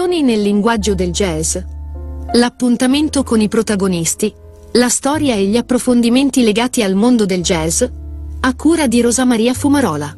Canzoni nel linguaggio del jazz. L'appuntamento con i protagonisti, la storia e gli approfondimenti legati al mondo del jazz, a cura di Rosa Maria Fumarola.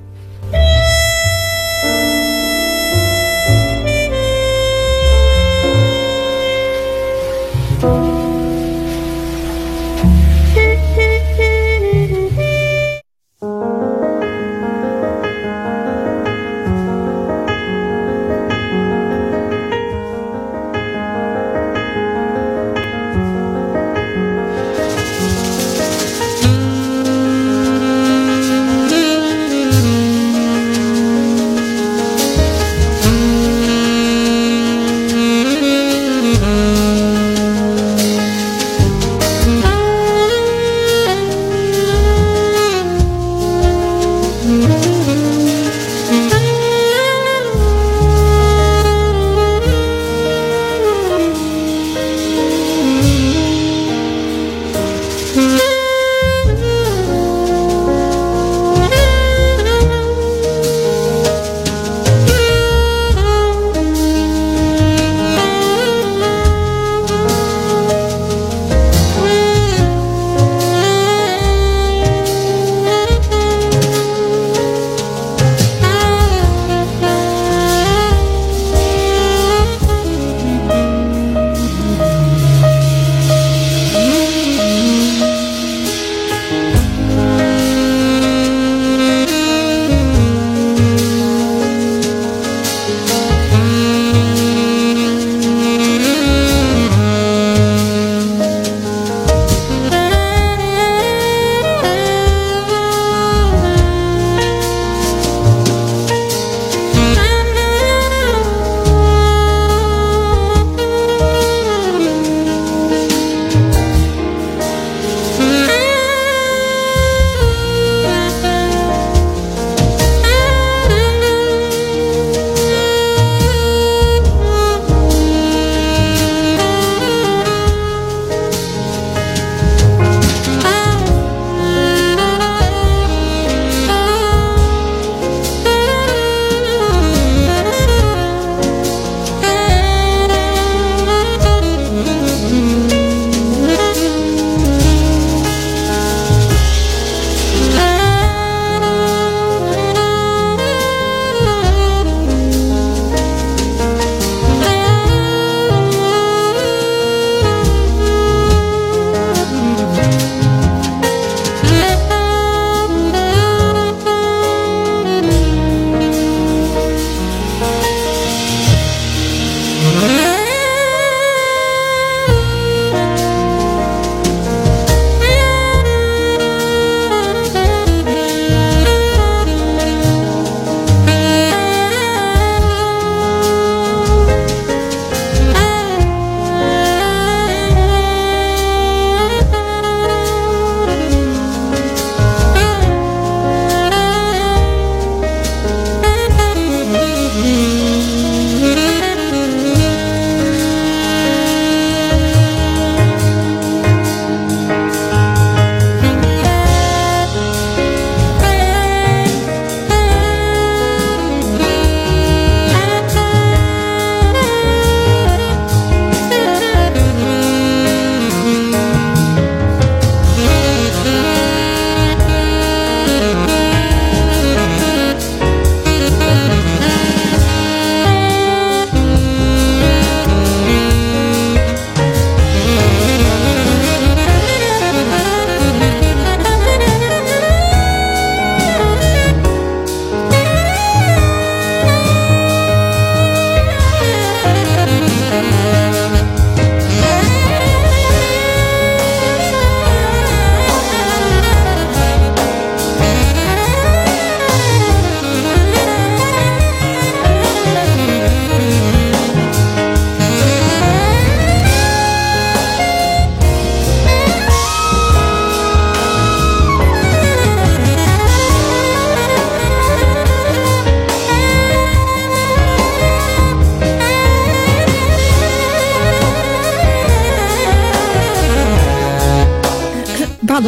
Vado?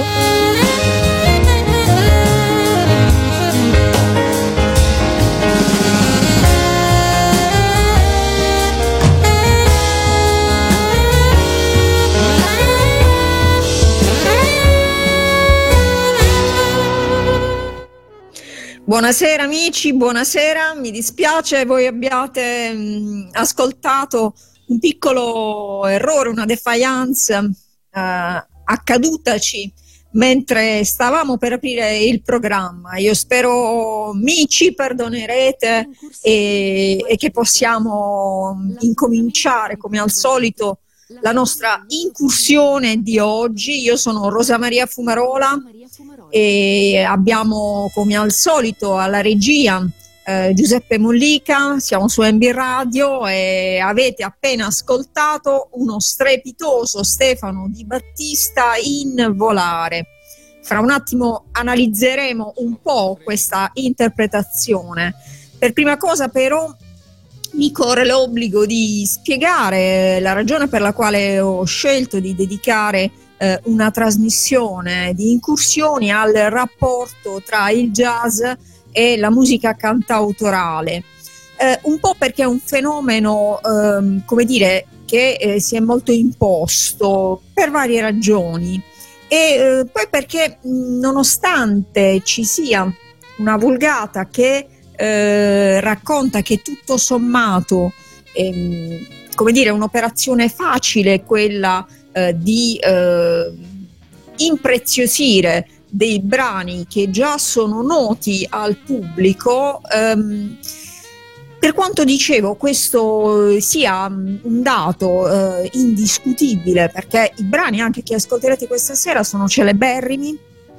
Buonasera amici, buonasera, mi dispiace voi abbiate ascoltato un piccolo errore, una defiance accadutaci mentre stavamo per aprire il programma. Io spero mi ci perdonerete e che possiamo incominciare come al solito la nostra incursione di oggi. Io sono Rosa Maria Fumarola e abbiamo come al solito alla regia Giuseppe Mollica, siamo su MB Radio e avete appena ascoltato uno strepitoso Stefano Di Battista in Volare. Fra un attimo analizzeremo un po' questa interpretazione. Per prima cosa però mi corre l'obbligo di spiegare la ragione per la quale ho scelto di dedicare una trasmissione di incursioni al rapporto tra il jazz e la musica cantautorale, un po' perché è un fenomeno come dire che si è molto imposto per varie ragioni e poi perché nonostante ci sia una vulgata che racconta che tutto sommato come dire un'operazione facile quella di impreziosire dei brani che già sono noti al pubblico. Per quanto dicevo, questo sia un dato indiscutibile, perché i brani anche che ascolterete questa sera sono celeberrimi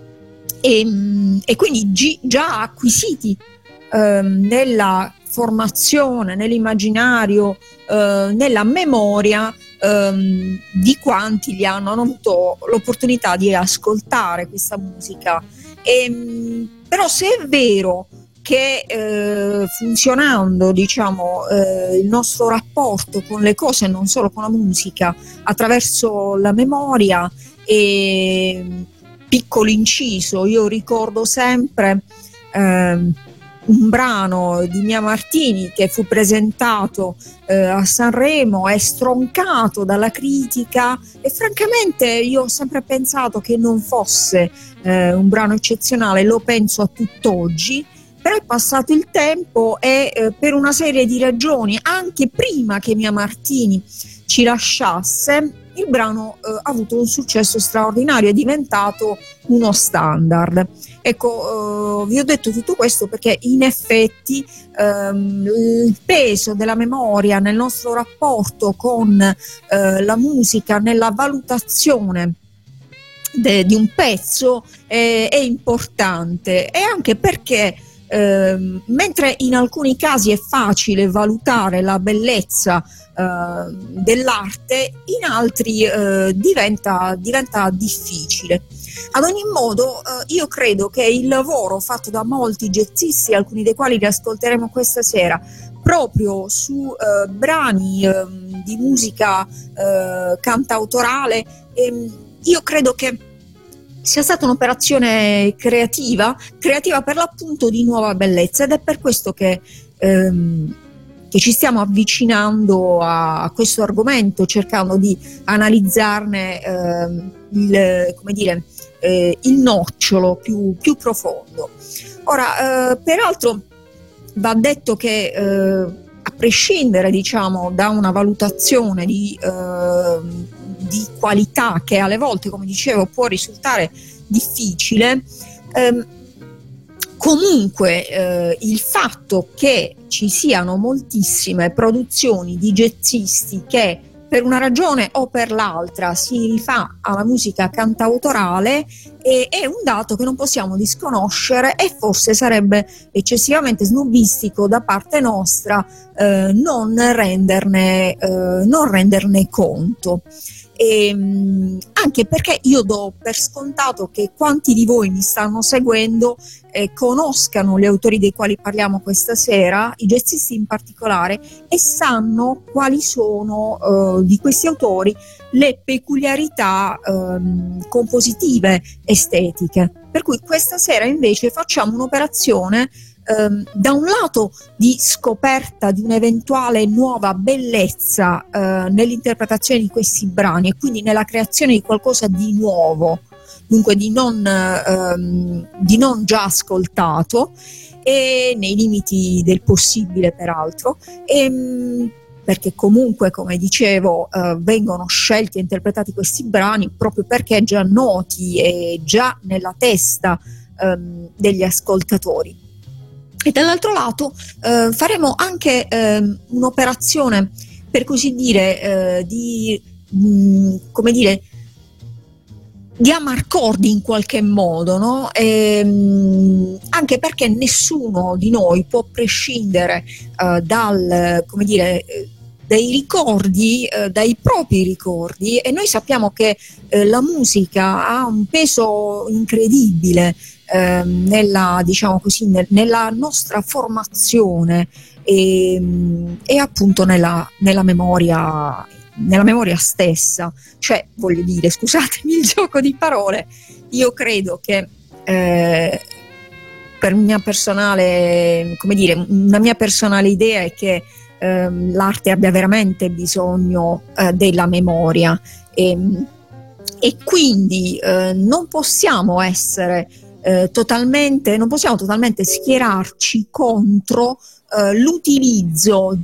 e quindi già acquisiti nella formazione, nell'immaginario, nella memoria di quanti li hanno avuto l'opportunità di ascoltare questa musica. Però se è vero che funzionando diciamo il nostro rapporto con le cose, non solo con la musica, attraverso la memoria, e piccolo inciso, io ricordo sempre un brano di Mia Martini che fu presentato a Sanremo, è stroncato dalla critica e francamente io ho sempre pensato che non fosse un brano eccezionale, lo penso a tutt'oggi, però è passato il tempo e per una serie di ragioni, anche prima che Mia Martini ci lasciasse, il brano ha avuto un successo straordinario, è diventato uno standard. Ecco, vi ho detto tutto questo perché in effetti il peso della memoria nel nostro rapporto con la musica, nella valutazione di un pezzo è importante, e anche perché mentre in alcuni casi è facile valutare la bellezza dell'arte, in altri diventa difficile. Ad ogni modo io credo che il lavoro fatto da molti jazzisti, alcuni dei quali li ascolteremo questa sera, proprio su brani di musica cantautorale, io credo che sia stata un'operazione creativa per l'appunto di nuova bellezza, ed è per questo che ci stiamo avvicinando a questo argomento, cercando di analizzarne il nocciolo più profondo. Ora, peraltro va detto che a prescindere diciamo da una valutazione di qualità che alle volte, come dicevo, può risultare difficile, comunque il fatto che ci siano moltissime produzioni di jazzisti che per una ragione o per l'altra si rifà alla musica cantautorale è un dato che non possiamo disconoscere, e forse sarebbe eccessivamente snobbistico da parte nostra non renderne conto. Anche perché io do per scontato che quanti di voi mi stanno seguendo conoscano gli autori dei quali parliamo questa sera, i jazzisti in particolare, e sanno quali sono di questi autori le peculiarità compositive, estetiche. Per cui questa sera invece facciamo un'operazione da un lato di scoperta di un'eventuale nuova bellezza nell'interpretazione di questi brani, e quindi nella creazione di qualcosa di nuovo, dunque di non già ascoltato, e nei limiti del possibile peraltro, perché comunque, come dicevo, vengono scelti e interpretati questi brani proprio perché già noti e già nella testa degli ascoltatori. E dall'altro lato faremo anche un'operazione, per così dire, di amarcordi in qualche modo, no? Anche perché nessuno di noi può prescindere dai ricordi, dai propri ricordi, e noi sappiamo che la musica ha un peso incredibile nella nostra formazione e appunto nella memoria stessa. Cioè, voglio dire, scusatemi il gioco di parole, io credo che per una mia personale idea è che l'arte abbia veramente bisogno della memoria, e quindi non possiamo totalmente schierarci contro l'utilizzo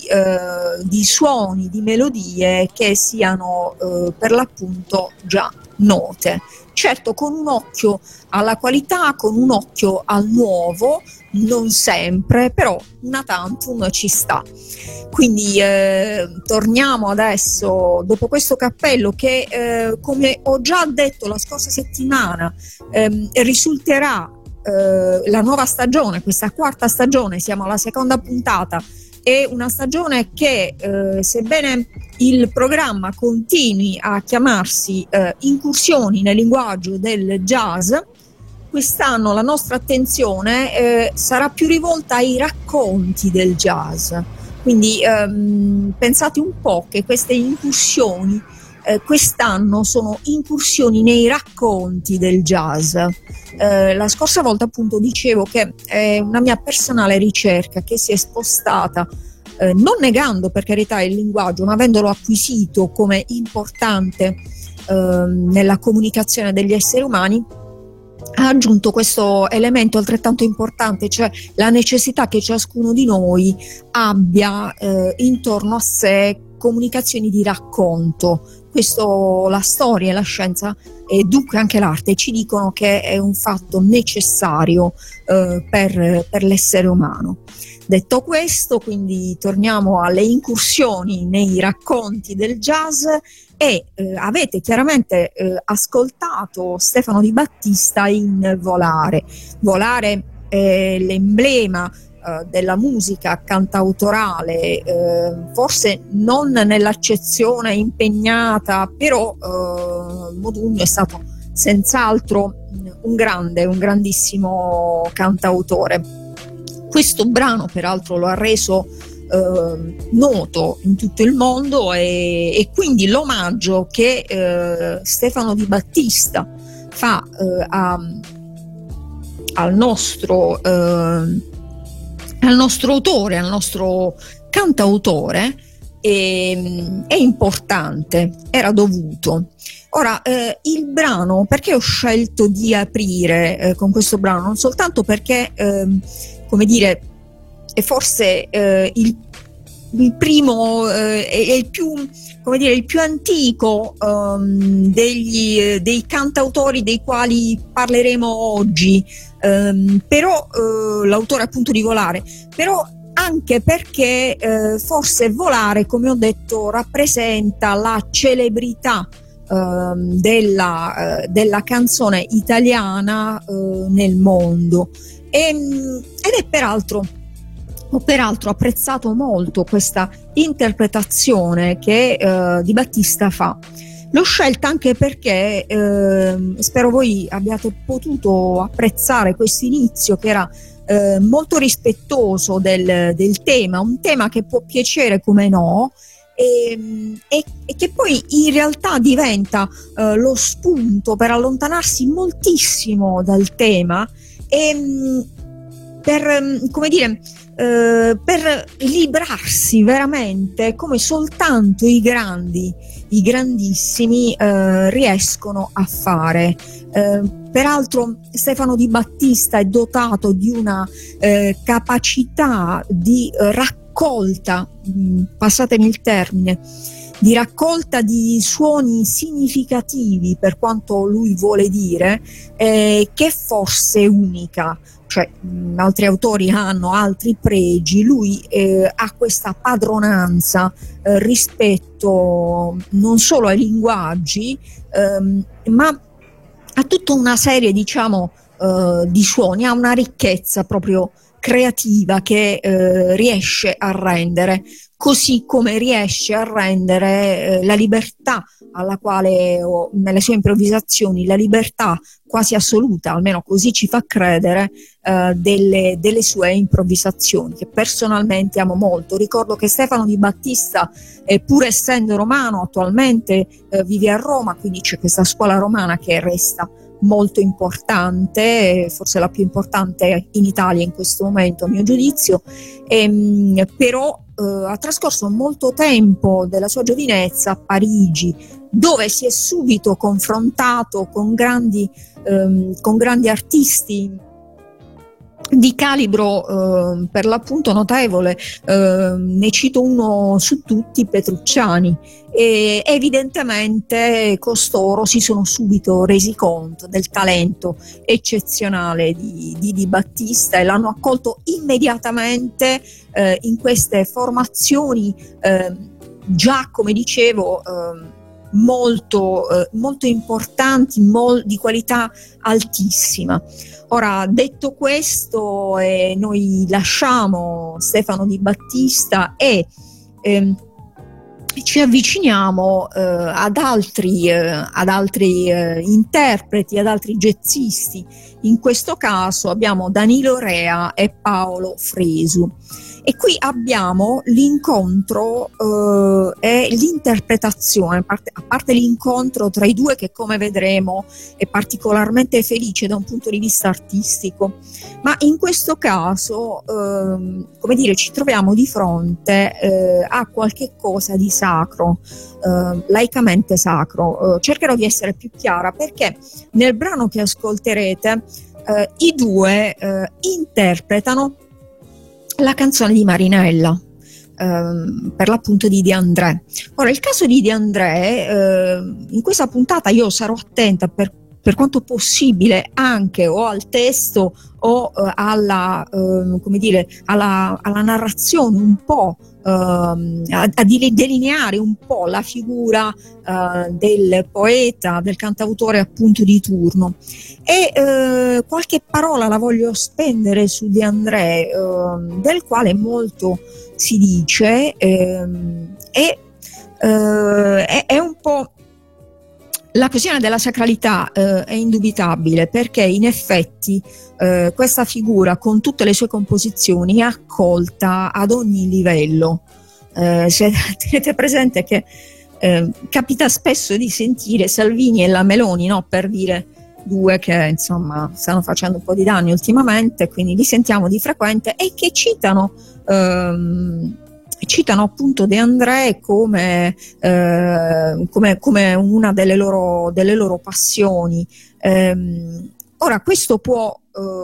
di suoni, di melodie che siano per l'appunto già note. Certo, con un occhio alla qualità, con un occhio al nuovo, non sempre, però una tantum ci sta. Quindi torniamo adesso, dopo questo cappello che come ho già detto la scorsa settimana, risulterà la nuova stagione, questa quarta stagione, siamo alla seconda puntata. È una stagione che, sebbene il programma continui a chiamarsi Incursioni nel linguaggio del jazz, quest'anno la nostra attenzione sarà più rivolta ai racconti del jazz. Quindi pensate un po' che queste incursioni quest'anno sono incursioni nei racconti del jazz. La scorsa volta appunto dicevo che è una mia personale ricerca che si è spostata, non negando per carità il linguaggio, ma avendolo acquisito come importante nella comunicazione degli esseri umani, ha aggiunto questo elemento altrettanto importante, cioè la necessità che ciascuno di noi abbia intorno a sé comunicazioni di racconto. Questo la storia e la scienza, e dunque anche l'arte, ci dicono che è un fatto necessario per l'essere umano. Detto questo, quindi torniamo alle incursioni nei racconti del jazz, e avete chiaramente ascoltato Stefano Di Battista in Volare. Volare è l'emblema della musica cantautorale, forse non nell'accezione impegnata, però Modugno è stato senz'altro un grandissimo cantautore. Questo brano peraltro lo ha reso noto in tutto il mondo, e quindi l'omaggio che Stefano Di Battista fa al nostro autore, al nostro cantautore, è importante, era dovuto. Ora, il brano, perché ho scelto di aprire con questo brano? Non soltanto perché, come dire, è forse il primo, è il più, come dire, il più antico dei cantautori dei quali parleremo oggi, però l'autore appunto di Volare, però anche perché forse Volare, come ho detto, rappresenta la celebrità della canzone italiana nel mondo, ed è ho peraltro apprezzato molto questa interpretazione che Di Battista fa. L'ho scelta anche perché spero voi abbiate potuto apprezzare questo inizio, che era molto rispettoso del tema, un tema che può piacere come no, e che poi in realtà diventa lo spunto per allontanarsi moltissimo dal tema, e come dire, per librarsi veramente come soltanto i grandi i grandissimi riescono a fare. Peraltro Stefano Di Battista è dotato di una capacità di raccolta, passatemi il termine, di raccolta di suoni significativi per quanto lui vuole dire, che è forse unica. Cioè, altri autori hanno altri pregi, lui ha questa padronanza rispetto non solo ai linguaggi, ma a tutta una serie, diciamo, di suoni, ha una ricchezza proprio creativa che riesce a rendere, così come riesce a rendere la libertà alla quale, nelle sue improvvisazioni, la libertà quasi assoluta, almeno così ci fa credere, delle sue improvvisazioni, che personalmente amo molto. Ricordo che Stefano Di Battista, pur essendo romano, attualmente vive a Roma, quindi c'è questa scuola romana che resta molto importante, forse la più importante in Italia in questo momento a mio giudizio, però ha trascorso molto tempo della sua giovinezza a Parigi, dove si è subito confrontato con grandi artisti di calibro per l'appunto notevole. Ne cito uno su tutti, Petrucciani, e evidentemente costoro si sono subito resi conto del talento eccezionale di Battista e l'hanno accolto immediatamente in queste formazioni, già, come dicevo, molto importanti, di qualità altissima. Ora, detto questo, noi lasciamo Stefano Di Battista e ci avviciniamo ad altri interpreti, ad altri jazzisti. In questo caso abbiamo Danilo Rea e Paolo Fresu. E qui abbiamo l'incontro e l'interpretazione, a parte l'incontro tra i due, che come vedremo è particolarmente felice da un punto di vista artistico, ma in questo caso, come dire, ci troviamo di fronte a qualche cosa di sacro, laicamente sacro. Cercherò di essere più chiara, perché nel brano che ascolterete i due interpretano la canzone di Marinella, per l'appunto di De André. Ora, il caso di De André, in questa puntata io sarò attenta per quanto possibile anche o al testo o alla narrazione, un po' a delineare un po' la figura del poeta, del cantautore appunto di turno. E qualche parola la voglio spendere su De André, del quale molto si dice, è un po'. La questione della sacralità è indubitabile, perché in effetti questa figura, con tutte le sue composizioni, è accolta ad ogni livello. Se tenete presente che capita spesso di sentire Salvini e la Meloni, no, per dire due che insomma stanno facendo un po' di danni ultimamente, quindi li sentiamo di frequente, e che citano appunto De André come una delle loro passioni. Ora, questo può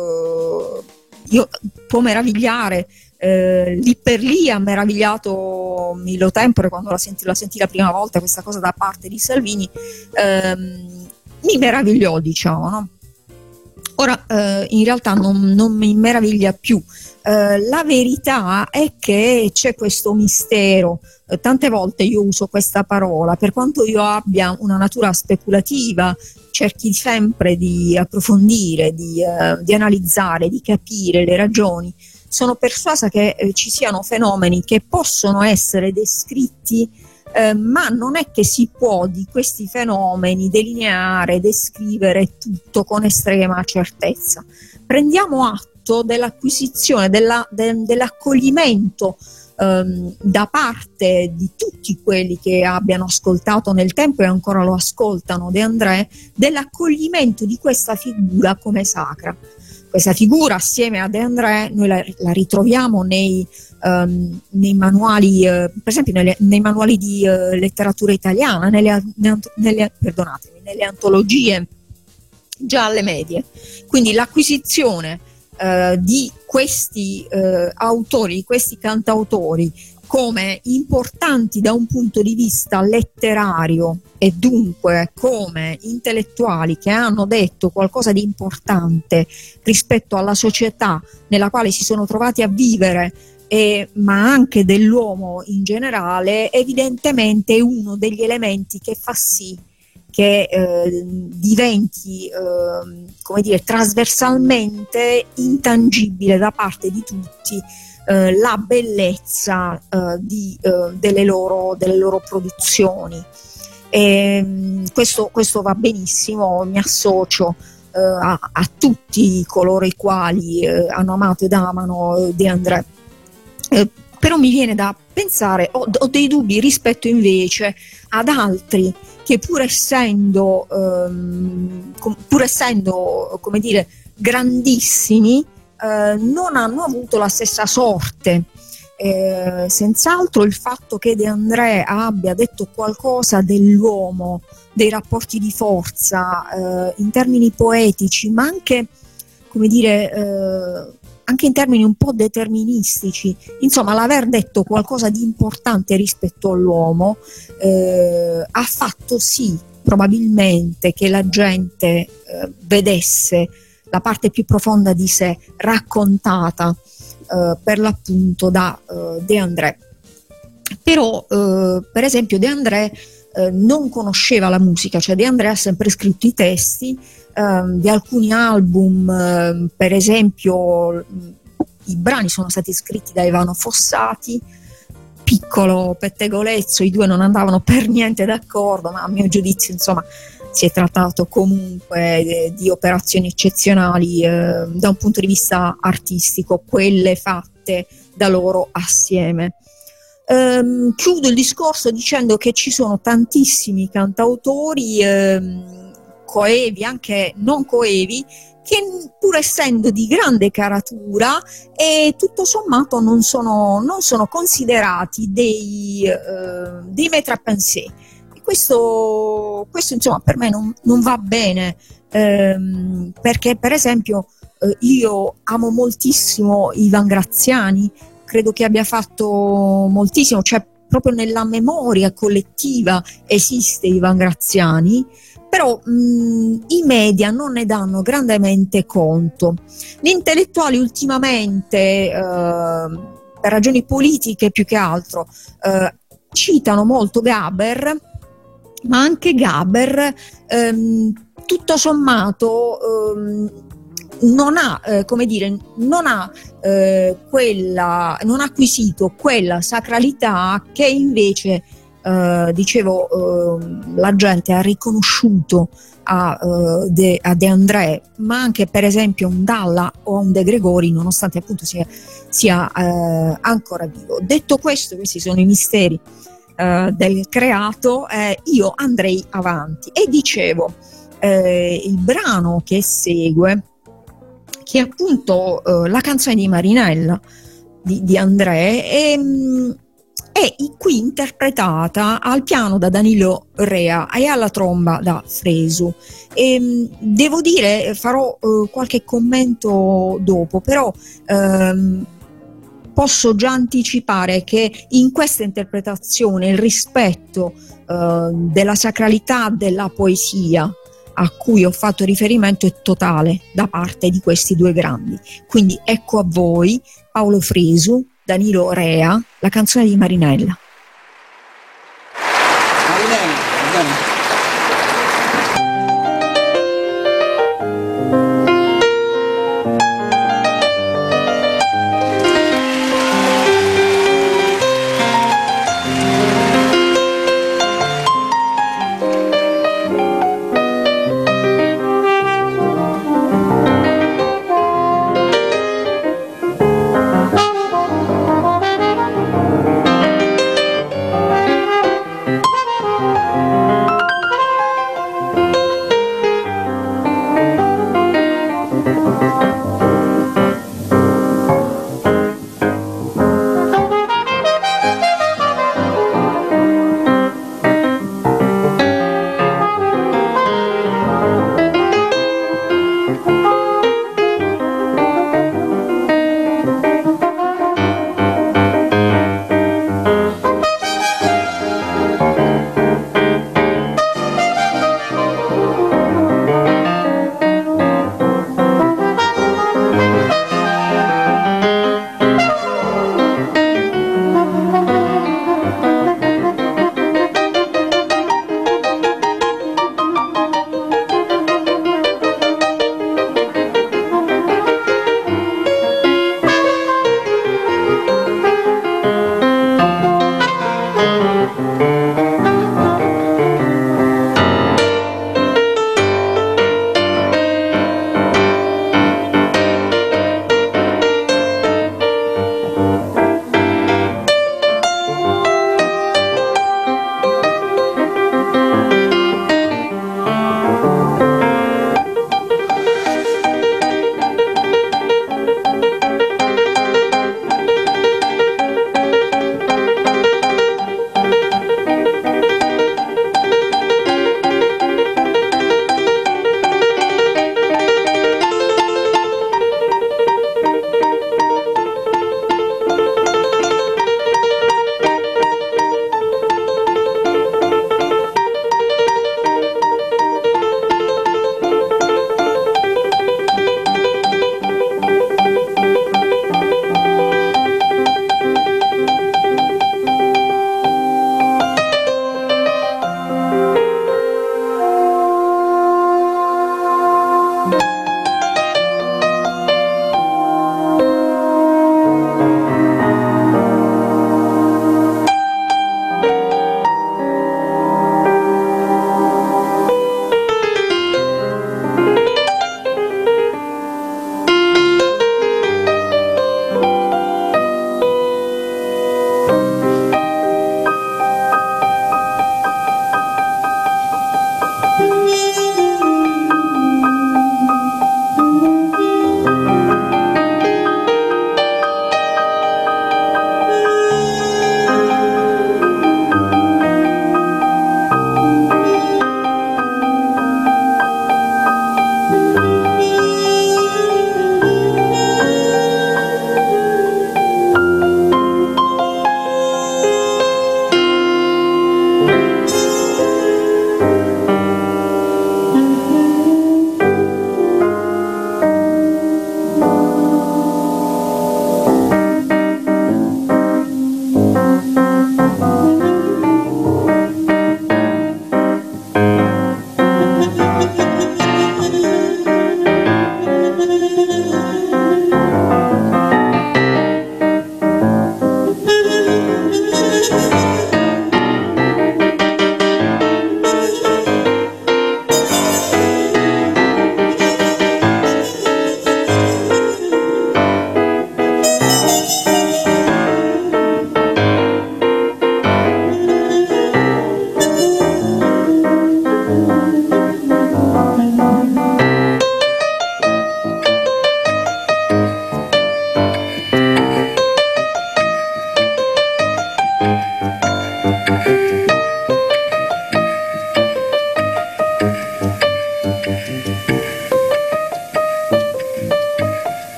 meravigliare. Lì per lì ha meravigliato Milo Tempore quando la sentì la prima volta, questa cosa da parte di Salvini. Mi meravigliò, diciamo, no? Ora, in realtà non mi meraviglia più. La verità è che c'è questo mistero. Tante volte io uso questa parola, per quanto io abbia una natura speculativa, cerchi sempre di approfondire, di analizzare, di capire le ragioni. Sono persuasa che ci siano fenomeni che possono essere descritti, ma non è che si può di questi fenomeni delineare, descrivere tutto con estrema certezza. Prendiamo atto dell'acquisizione, dell'accoglimento da parte di tutti quelli che abbiano ascoltato nel tempo e ancora lo ascoltano De André, dell'accoglimento di questa figura come sacra. questa figura assieme a De André noi la ritroviamo nei manuali, per esempio nei manuali di letteratura italiana, nelle antologie già alle medie. Quindi l'acquisizione di questi autori, di questi cantautori come importanti da un punto di vista letterario e dunque come intellettuali che hanno detto qualcosa di importante rispetto alla società nella quale si sono trovati a vivere, ma anche dell'uomo in generale, evidentemente è uno degli elementi che fa sì che diventi come dire, trasversalmente intangibile da parte di tutti la bellezza delle loro produzioni. Questo va benissimo, mi associo a tutti coloro i quali hanno amato ed amano De André. Però mi viene da pensare, ho dei dubbi rispetto invece ad altri che pur essendo come dire grandissimi, non hanno avuto la stessa sorte. Senz'altro il fatto che De André abbia detto qualcosa dell'uomo, dei rapporti di forza, in termini poetici, ma anche, come dire, anche in termini un po' deterministici, insomma l'aver detto qualcosa di importante rispetto all'uomo ha fatto sì probabilmente che la gente vedesse la parte più profonda di sé raccontata per l'appunto da De André. Però per esempio De André non conosceva la musica, cioè De André ha sempre scritto i testi di alcuni album, per esempio i brani sono stati scritti da Ivano Fossati, piccolo pettegolezzo, i due non andavano per niente d'accordo, ma a mio giudizio insomma si è trattato comunque di operazioni eccezionali da un punto di vista artistico, quelle fatte da loro assieme. Chiudo il discorso dicendo che ci sono tantissimi cantautori coevi, anche non coevi, che pur essendo di grande caratura e tutto sommato non sono considerati dei maître à penser. Questo insomma per me non va bene, perché per esempio io amo moltissimo Ivan Graziani, credo che abbia fatto moltissimo, cioè proprio nella memoria collettiva esiste Ivan Graziani, però i media non ne danno grandemente conto. Gli intellettuali ultimamente, per ragioni politiche più che altro, citano molto Gaber, ma anche Gaber tutto sommato non ha acquisito quella sacralità che invece la gente ha riconosciuto a De André, ma anche per esempio un Dalla o un De Gregori, nonostante appunto sia ancora vivo. Detto questo, questi sono i misteri del creato, io andrei avanti e dicevo il brano che segue, che è appunto la canzone di Marinella di André, è qui interpretata al piano da Danilo Rea e alla tromba da Fresu. Devo dire, farò qualche commento dopo, però posso già anticipare che in questa interpretazione il rispetto della sacralità della poesia a cui ho fatto riferimento è totale da parte di questi due grandi. Quindi ecco a voi Paolo Fresu, Danilo Rea, la canzone di Marinella.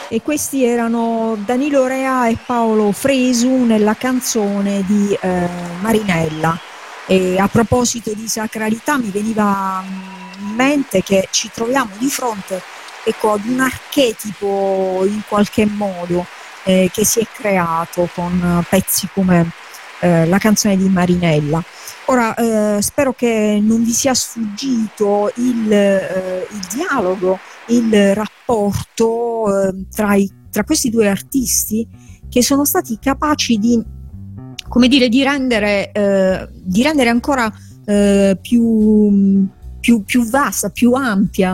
e questi erano Danilo Rea e Paolo Fresu nella canzone di Marinella. E a proposito di sacralità mi veniva in mente che ci troviamo di fronte, ecco, ad un archetipo in qualche modo che si è creato con pezzi come la canzone di Marinella. Ora spero che non vi sia sfuggito il dialogo, il rapporto tra questi due artisti, che sono stati capaci di, come dire, di rendere ancora più vasta, più ampia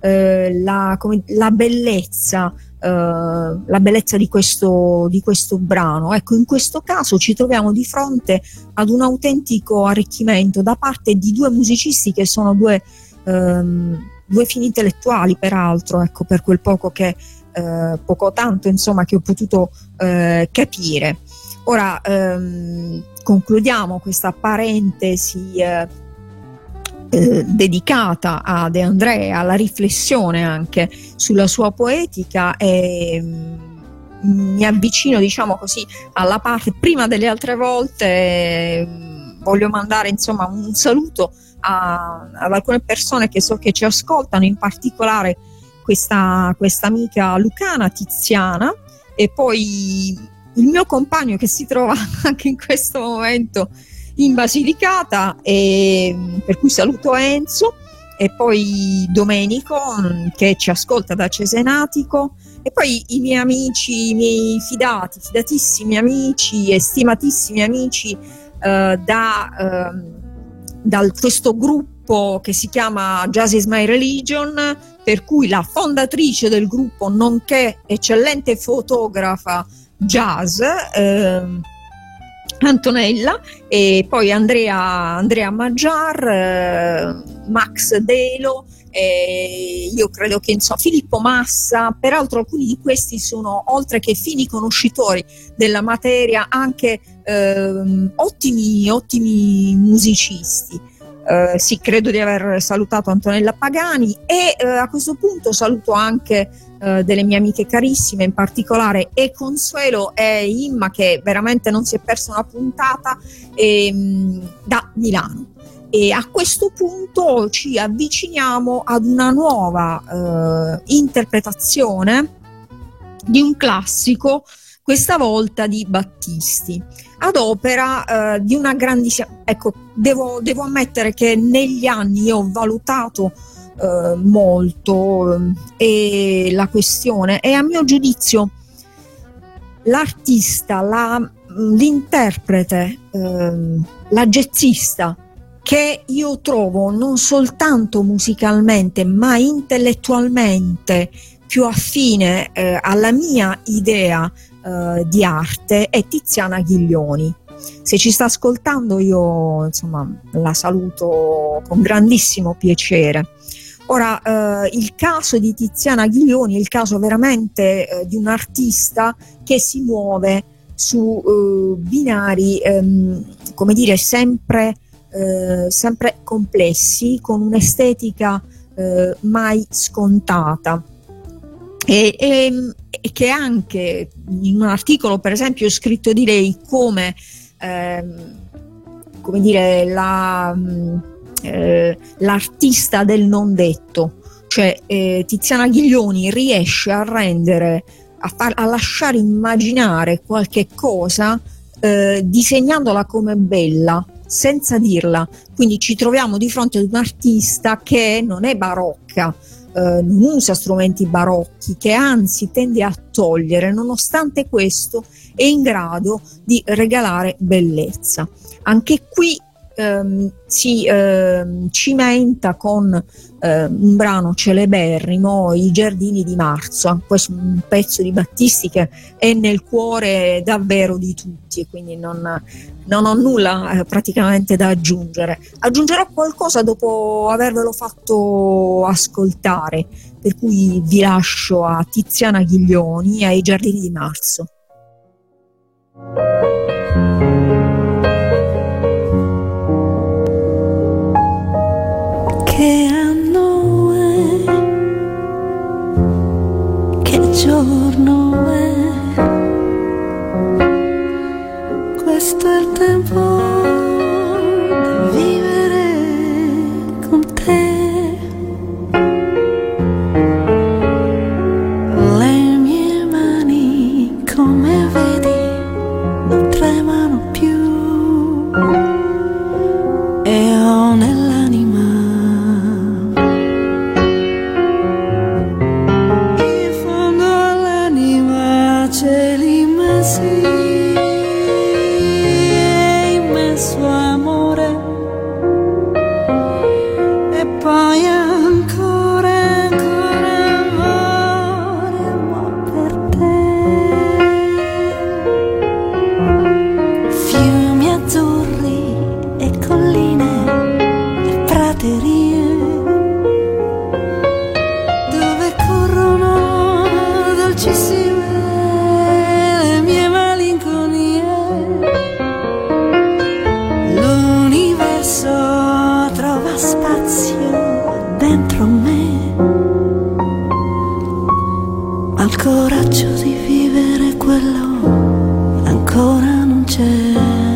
la bellezza di questo brano. Ecco, in questo caso ci troviamo di fronte ad un autentico arricchimento da parte di due musicisti che sono due fini intellettuali, peraltro, ecco, per quel poco tanto insomma che ho potuto capire. Ora concludiamo questa parentesi dedicata a De André, alla riflessione anche sulla sua poetica, e mi avvicino, diciamo così, alla parte. Prima delle altre volte voglio mandare insomma un saluto ad alcune persone che so che ci ascoltano, in particolare questa amica lucana, Tiziana, e poi il mio compagno che si trova anche in questo momento in Basilicata, e per cui saluto Enzo, e poi Domenico che ci ascolta da Cesenatico, e poi i miei amici, i miei fidatissimi amici e stimatissimi amici da questo gruppo che si chiama Jazz is My Religion, per cui la fondatrice del gruppo, nonché eccellente fotografa jazz, Antonella, e poi Andrea Maggiar, Max Delo, io credo che Filippo Massa. Peraltro alcuni di questi sono, oltre che fini conoscitori della materia, anche ottimi musicisti. Sì, credo di aver salutato Antonella Pagani, e a questo punto saluto anche delle mie amiche carissime, in particolare Consuelo e Imma, che veramente non si è persa una puntata, da Milano. E a questo punto ci avviciniamo ad una nuova interpretazione di un classico, questa volta di Battisti, ad opera di una grandissima. Ecco, devo ammettere che negli anni io ho valutato molto la questione, e a mio giudizio l'artista, l'interprete, la jazzista che io trovo non soltanto musicalmente ma intellettualmente più affine alla mia idea di arte è Tiziana Ghiglioni. Se ci sta ascoltando, io insomma la saluto con grandissimo piacere. Ora, il caso di Tiziana Ghiglioni è il caso veramente di un artista che si muove su binari, come dire, sempre complessi, con un'estetica mai scontata, e che anche in un articolo, per esempio, ho scritto di lei come dire, l'artista del non detto, cioè Tiziana Ghiglioni riesce a rendere, a lasciare immaginare qualche cosa disegnandola come bella senza dirla. Quindi ci troviamo di fronte ad un artista che non è barocca, non usa strumenti barocchi, che anzi tende a togliere. Nonostante questo è in grado di regalare bellezza. Anche qui si cimenta con un brano celeberrimo, I giardini di marzo, questo un pezzo di Battisti che è nel cuore davvero di tutti, e quindi non ho nulla praticamente da aggiungere. Aggiungerò qualcosa dopo avervelo fatto ascoltare, per cui vi lascio a Tiziana Ghiglioni, ai giardini di marzo. Che anno è? Che giorno coraggio di vivere quello ancora non c'è.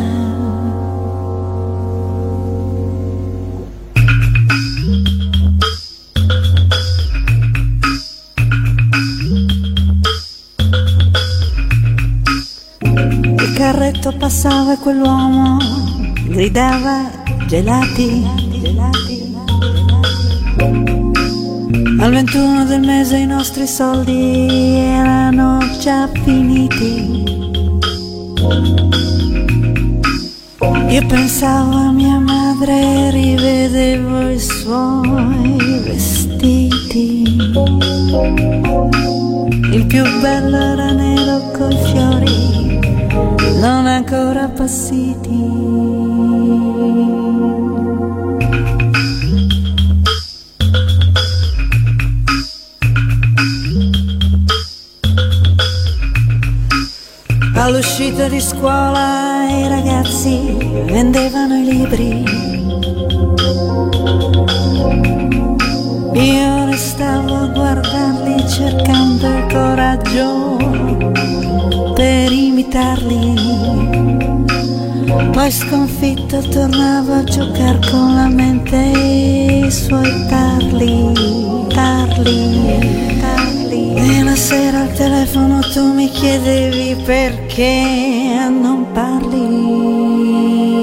Il carretto passava e quell'uomo gridava gelati, gelati. Al 21 del mese i nostri soldi erano già finiti. Io pensavo a mia madre e rivedevo i suoi vestiti. Il più bello era nero coi fiori non ancora appassiti. All'uscita di scuola i ragazzi vendevano i libri. Io restavo a guardarli cercando il coraggio per imitarli. Poi sconfitto tornavo a giocare con la mente e i suoi tarli. E la sera al telefono tu mi chiedevi perché non parli.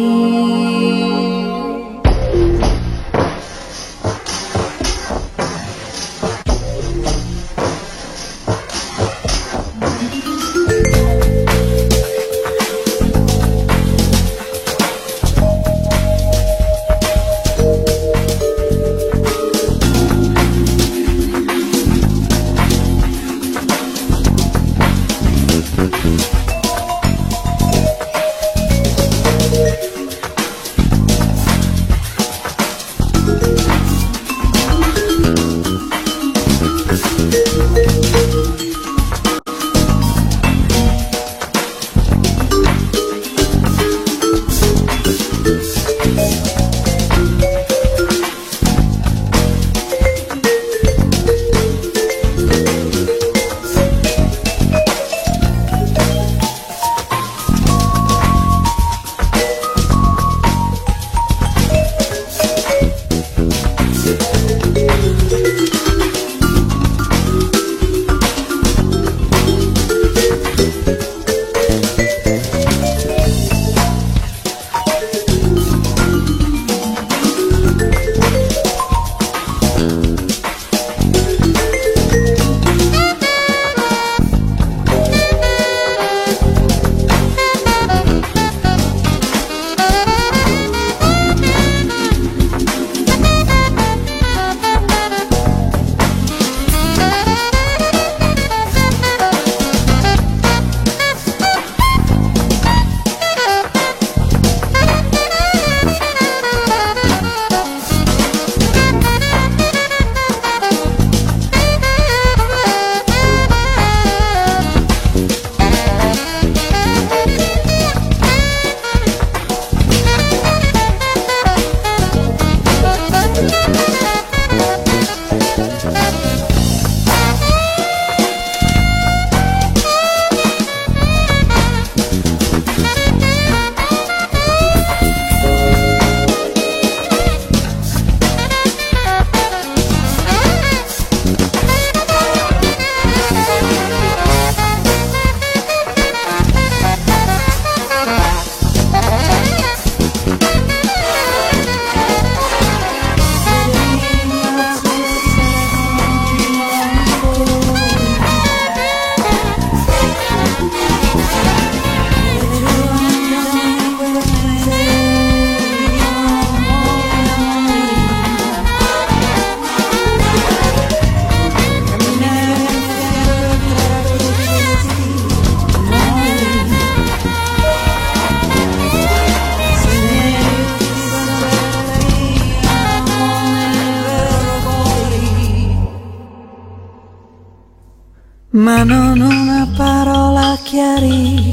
Ma non una parola chiarì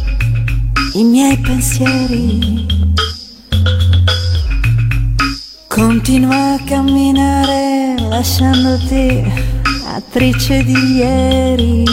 i miei pensieri. Continua a camminare lasciandoti attrice di ieri.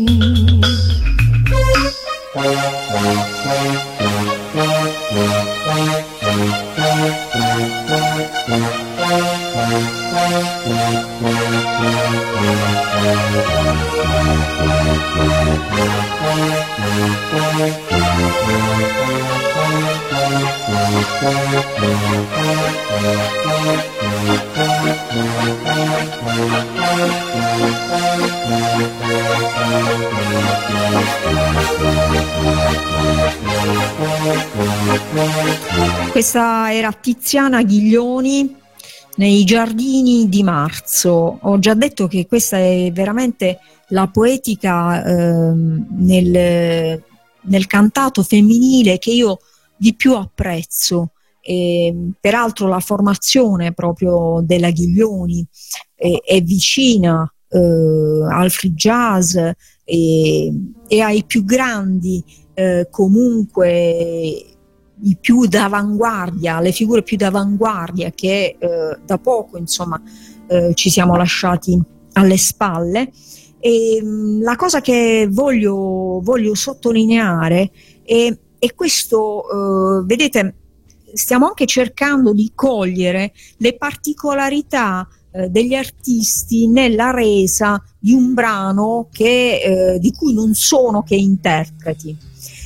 Questa era Tiziana Ghiglioni nei Giardini di Marzo. Ho già detto che questa è veramente la poetica nel cantato femminile che io di più apprezzo. Peraltro la formazione proprio della Ghiglioni è vicina al free jazz e ai più grandi, comunque i più d'avanguardia, le figure più d'avanguardia che da poco insomma ci siamo lasciati alle spalle. E la cosa che voglio sottolineare è questo, vedete, stiamo anche cercando di cogliere le particolarità degli artisti nella resa di un brano di cui non sono che interpreti.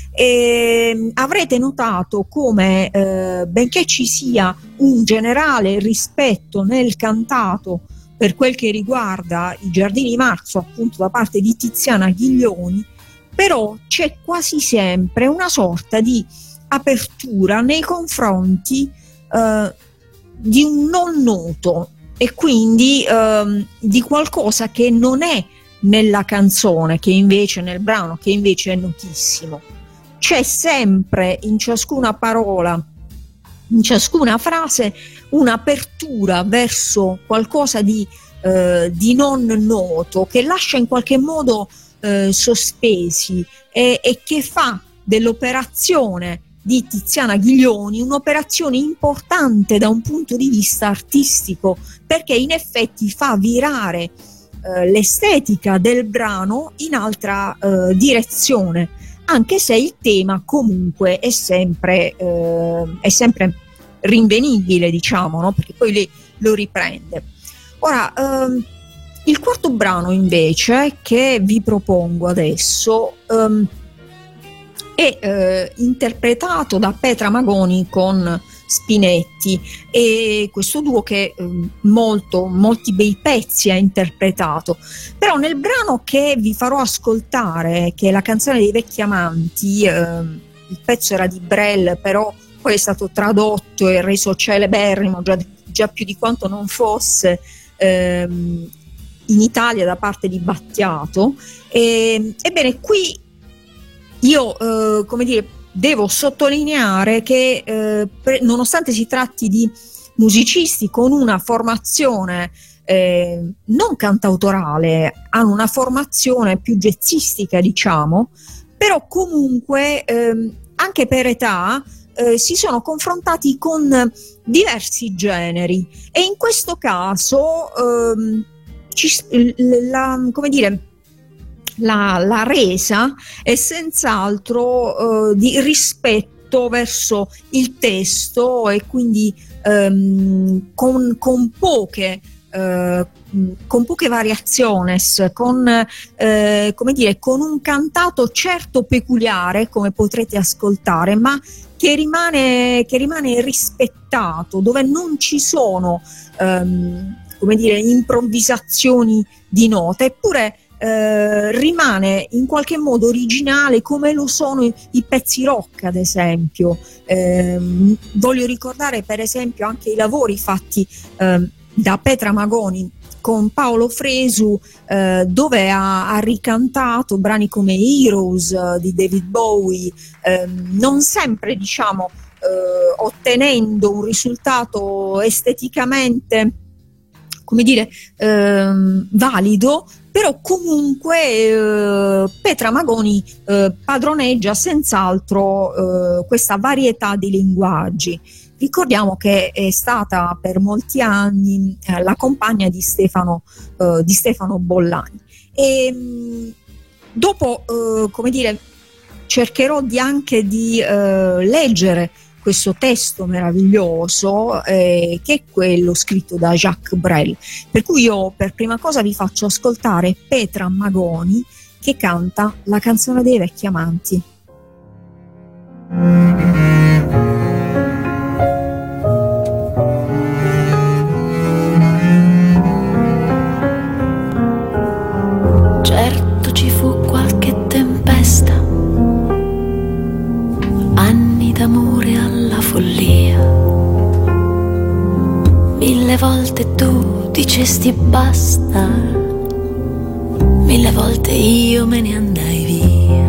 E avrete notato come benché ci sia un generale rispetto nel cantato per quel che riguarda i Giardini di Marzo, appunto da parte di Tiziana Ghiglioni, però c'è quasi sempre una sorta di apertura nei confronti di un non noto e quindi di qualcosa che non è nella canzone, che invece nel brano, che invece è notissimo. C'è sempre in ciascuna parola, in ciascuna frase, un'apertura verso qualcosa di non noto, che lascia in qualche modo sospesi e che fa dell'operazione di Tiziana Ghiglioni un'operazione importante da un punto di vista artistico, perché in effetti fa virare l'estetica del brano in altra direzione, anche se il tema comunque è sempre rinvenibile, diciamo, no? Perché poi lei lo riprende. Ora, il quarto brano invece che vi propongo adesso è interpretato da Petra Magoni con Spinetti, e questo duo che molti bei pezzi ha interpretato. Però nel brano che vi farò ascoltare, che è la canzone dei vecchi amanti, il pezzo era di Brel, però poi è stato tradotto e reso celeberrimo già più di quanto non fosse in Italia da parte di Battiato. Ebbene, qui io come dire, devo sottolineare che nonostante si tratti di musicisti con una formazione non cantautorale, hanno una formazione più jazzistica, diciamo, però comunque anche per età si sono confrontati con diversi generi, e in questo caso come dire, la resa è senz'altro di rispetto verso il testo, e quindi con poche variaciones, come dire, con un cantato certo peculiare, come potrete ascoltare, ma che rimane rispettato, dove non ci sono come dire, improvvisazioni di note, eppure rimane in qualche modo originale, come lo sono i pezzi rock, ad esempio. Voglio ricordare per esempio anche i lavori fatti da Petra Magoni con Paolo Fresu, dove ha ricantato brani come Heroes di David Bowie, non sempre, diciamo, ottenendo un risultato esteticamente, come dire, valido, però comunque Petra Magoni padroneggia senz'altro questa varietà di linguaggi. Ricordiamo che è stata per molti anni la compagna di Stefano Bollani. E dopo, come dire, cercherò anche di leggere questo testo meraviglioso che è quello scritto da Jacques Brel, per cui io per prima cosa vi faccio ascoltare Petra Magoni che canta La canzone dei vecchi amanti. Certo ci fu qualche tempesta, anni d'amore alla follia, 1000 volte tu dicesti basta, 1000 volte io me ne andai via.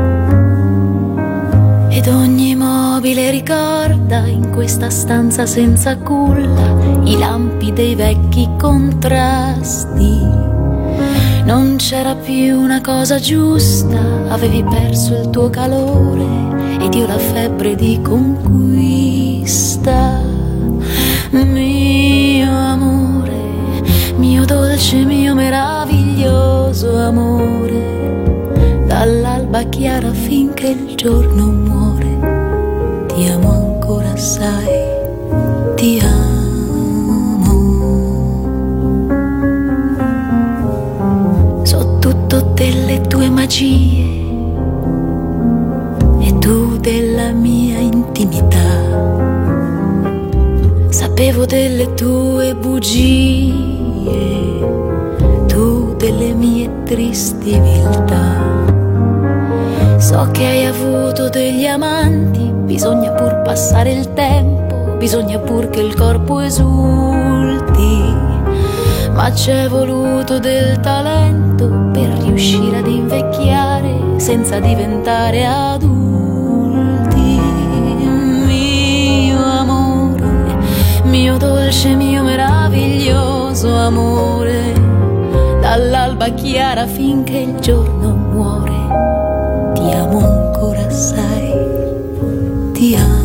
Ed ogni mobile ricorda in questa stanza senza culla i lampi dei vecchi contrasti. Non c'era più una cosa giusta, avevi perso il tuo calore ed io la febbre di conquista. Mio amore, mio dolce, mio meraviglioso amore, dall'alba chiara finché il giorno muore, ti amo ancora, sai, ti amo. So tutto delle tue magie e tu della mia intimità. Sapevo delle tue bugie, tu delle mie tristi viltà. So che hai avuto degli amanti, bisogna pur passare il tempo, bisogna pur che il corpo esulti, ma c'è voluto del talento per riuscire ad invecchiare senza diventare adulti. Mio amore, mio dolce, mio meraviglioso amore, dall'alba chiara finché il giorno muore, ti amo ancora, sai, ti amo.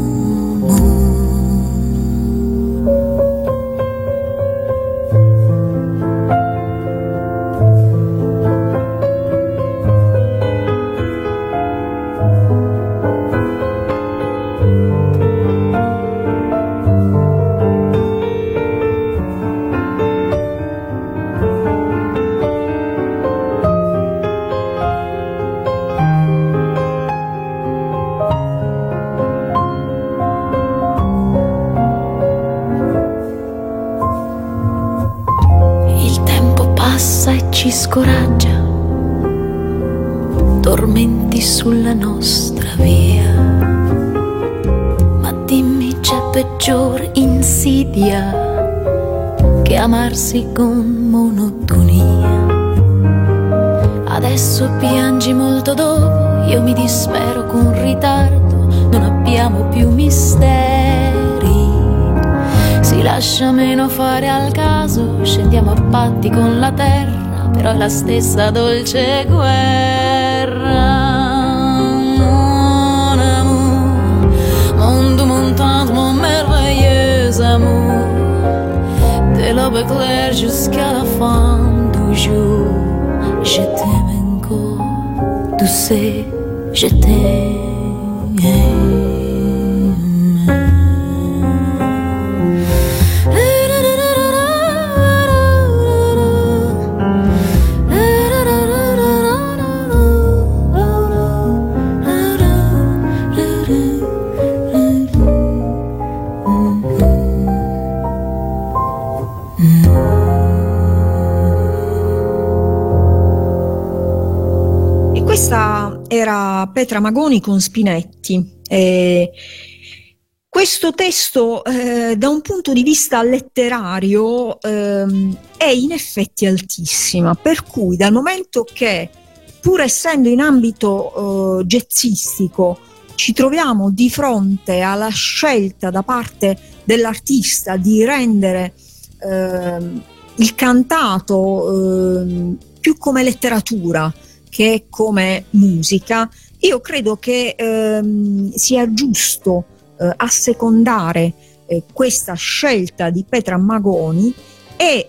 Ci scoraggia, tormenti sulla nostra via, ma dimmi, c'è peggior insidia che amarsi con monotonia. Adesso piangi molto dopo, io mi dispero con ritardo, non abbiamo più misteri, si lascia meno fare al caso, scendiamo a patti con la terra, però è la stessa dolce guerra. Mon amour, mon doux, mon tendre, mon merveilleux amour, de l'aube claire jusqu'à la fin du jour, je t'aime encore, tu sais, je t'aime. Questa era Petra Magoni con Spinetti. Questo testo da un punto di vista letterario è in effetti altissima, per cui dal momento che pur essendo in ambito jazzistico ci troviamo di fronte alla scelta da parte dell'artista di rendere il cantato più come letteratura che come musica, io credo che sia giusto assecondare questa scelta di Petra Magoni e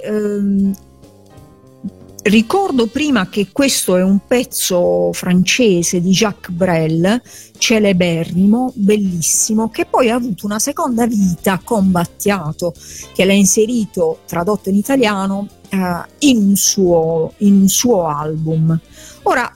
ricordo prima che questo è un pezzo francese di Jacques Brel, celeberrimo, bellissimo, che poi ha avuto una seconda vita con Battiato, che l'ha inserito, tradotto in italiano, in un suo album. Ora,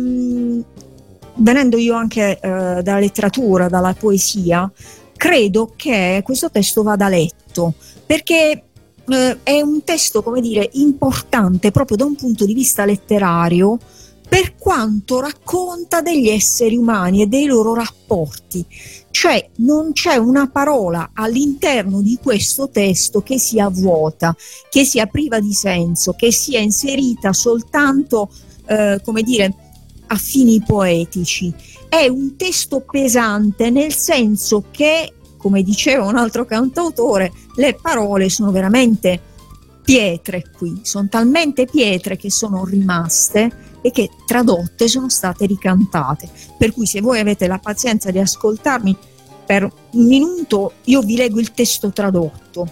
venendo io anche dalla letteratura, dalla poesia, credo che questo testo vada letto, perché è un testo, come dire, importante proprio da un punto di vista letterario, per quanto racconta degli esseri umani e dei loro rapporti. Cioè non c'è una parola all'interno di questo testo che sia vuota, che sia priva di senso, che sia inserita soltanto, come dire, a fini poetici. È un testo pesante, nel senso che, come diceva un altro cantautore, le parole sono veramente pietre qui, sono talmente pietre che sono rimaste e che tradotte sono state ricantate. Per cui se voi avete la pazienza di ascoltarmi per un minuto, io vi leggo il testo tradotto.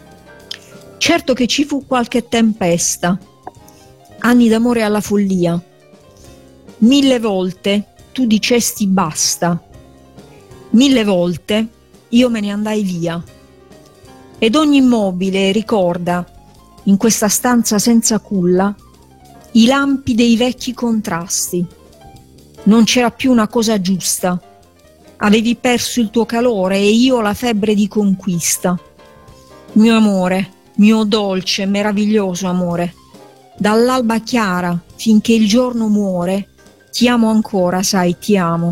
Certo che ci fu qualche tempesta, anni d'amore alla follia. 1000 volte tu dicesti basta, 1000 volte io me ne andai via. Ed ogni immobile ricorda, in questa stanza senza culla, i lampi dei vecchi contrasti. Non c'era più una cosa giusta. Avevi perso il tuo calore e io la febbre di conquista. Mio amore, mio dolce, meraviglioso amore, dall'alba chiara finché il giorno muore, ti amo ancora, sai, ti amo.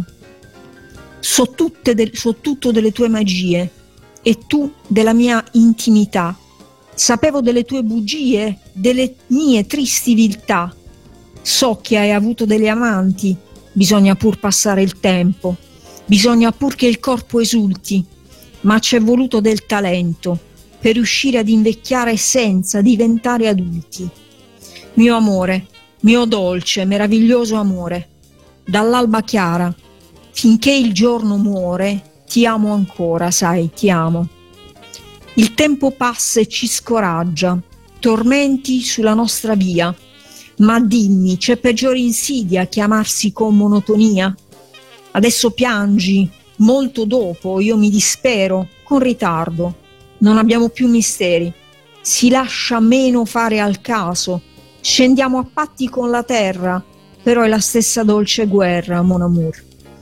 So tutto delle tue magie e tu della mia intimità. Sapevo delle tue bugie, delle mie tristi viltà. So che hai avuto delle amanti, bisogna pur passare il tempo, bisogna pur che il corpo esulti, ma c'è voluto del talento per riuscire ad invecchiare senza diventare adulti. Mio amore, mio dolce, meraviglioso amore, dall'alba chiara finché il giorno muore, ti amo ancora, sai, ti amo. Il tempo passa e ci scoraggia, tormenti sulla nostra via, ma dimmi, c'è peggiore insidia che amarsi con monotonia? Adesso piangi, molto dopo io mi dispero, con ritardo, non abbiamo più misteri, si lascia meno fare al caso, scendiamo a patti con la terra, però è la stessa dolce guerra, mon amour.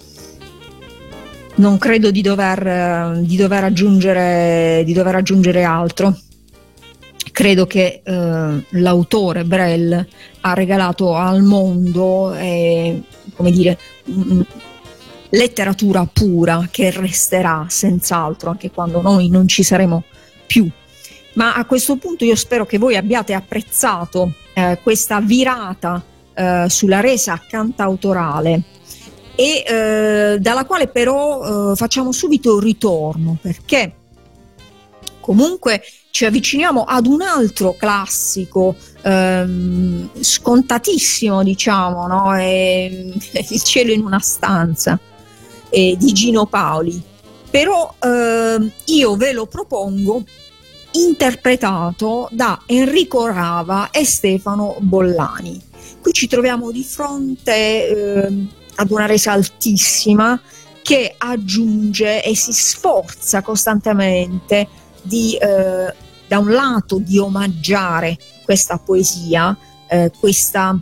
Non credo di dover aggiungere altro. Credo che l'autore Brel ha regalato al mondo, come dire, letteratura pura che resterà senz'altro anche quando noi non ci saremo più. Ma a questo punto io spero che voi abbiate apprezzato questa virata sulla resa cantautorale, e dalla quale però facciamo subito il ritorno, perché comunque ci avviciniamo ad un altro classico scontatissimo, diciamo, no? Il cielo in una stanza di Gino Paoli, però io ve lo propongo interpretato da Enrico Rava e Stefano Bollani. Qui ci troviamo di fronte ad una resa altissima che aggiunge e si sforza costantemente di da un lato di omaggiare questa poesia, questa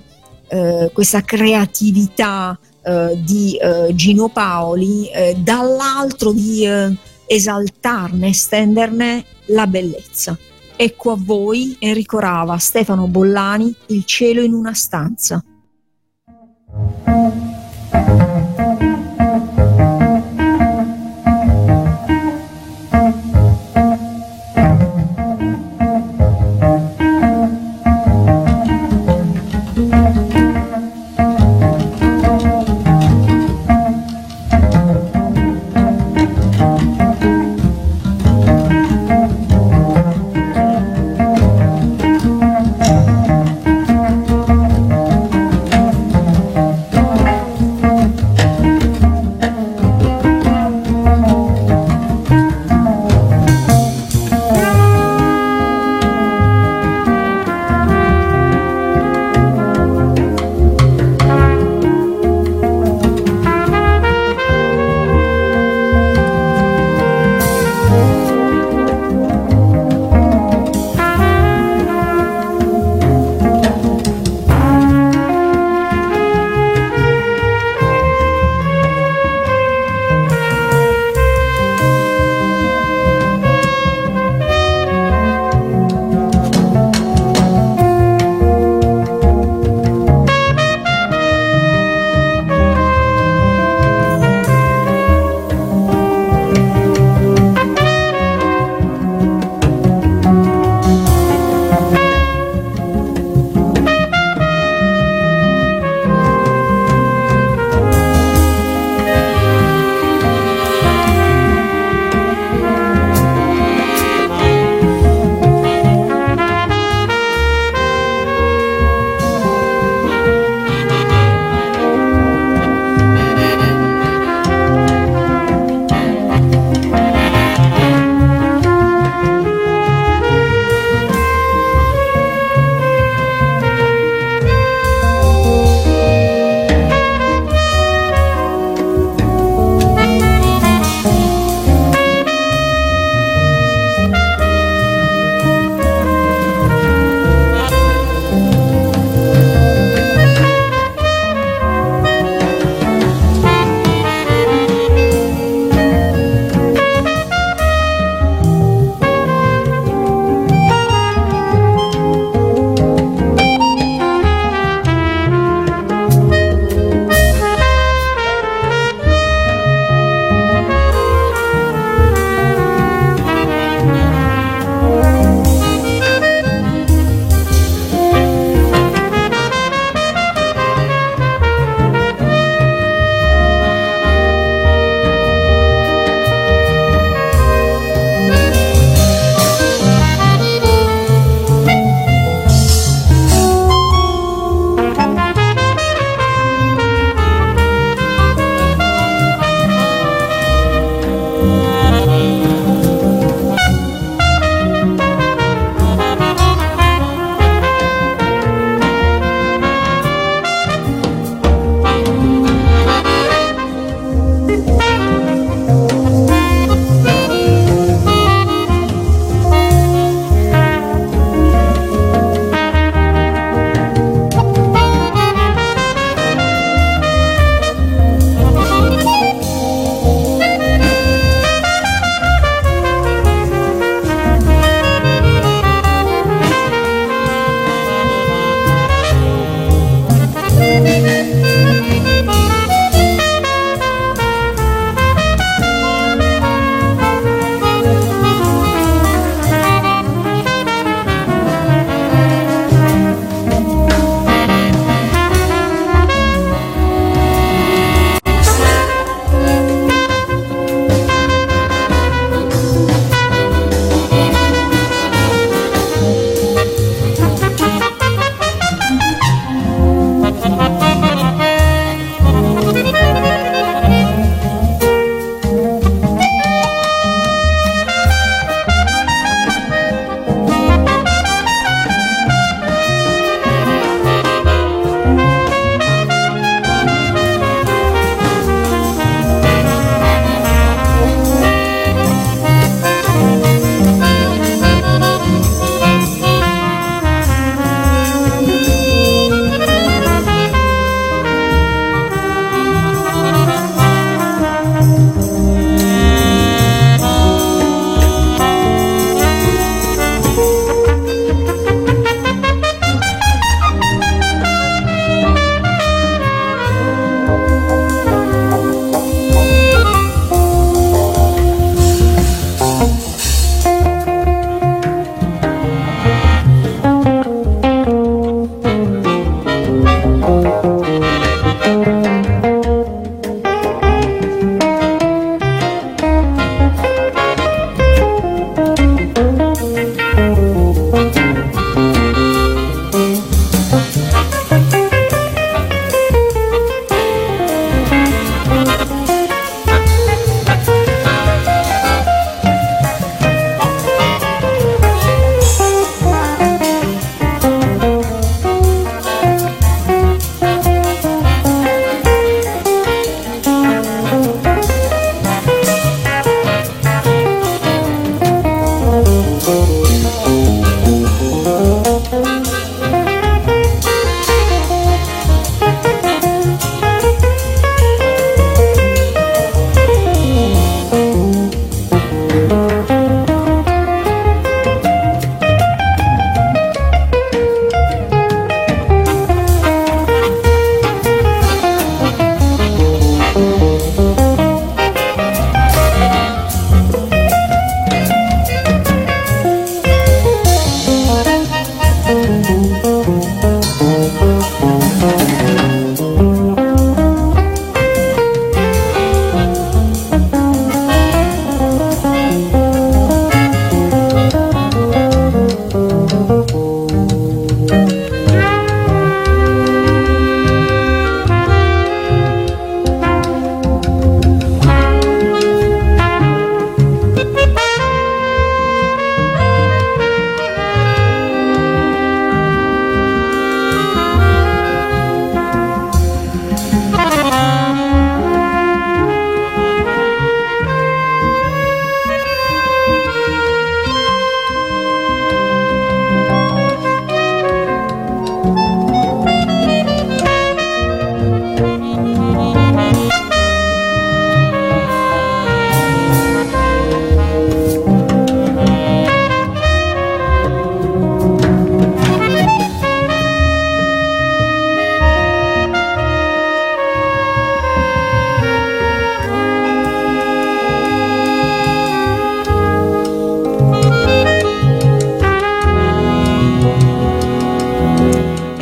creatività di Gino Paoli, dall'altro di esaltarne, estenderne la bellezza. Ecco a voi Enrico Rava, Stefano Bollani, Il cielo in una stanza.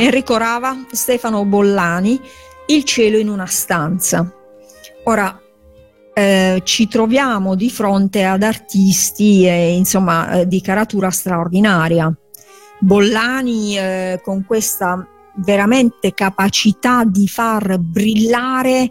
Enrico Rava, Stefano Bollani, Il cielo in una stanza. Ora, ci troviamo di fronte ad artisti di caratura straordinaria. Bollani con questa veramente capacità di far brillare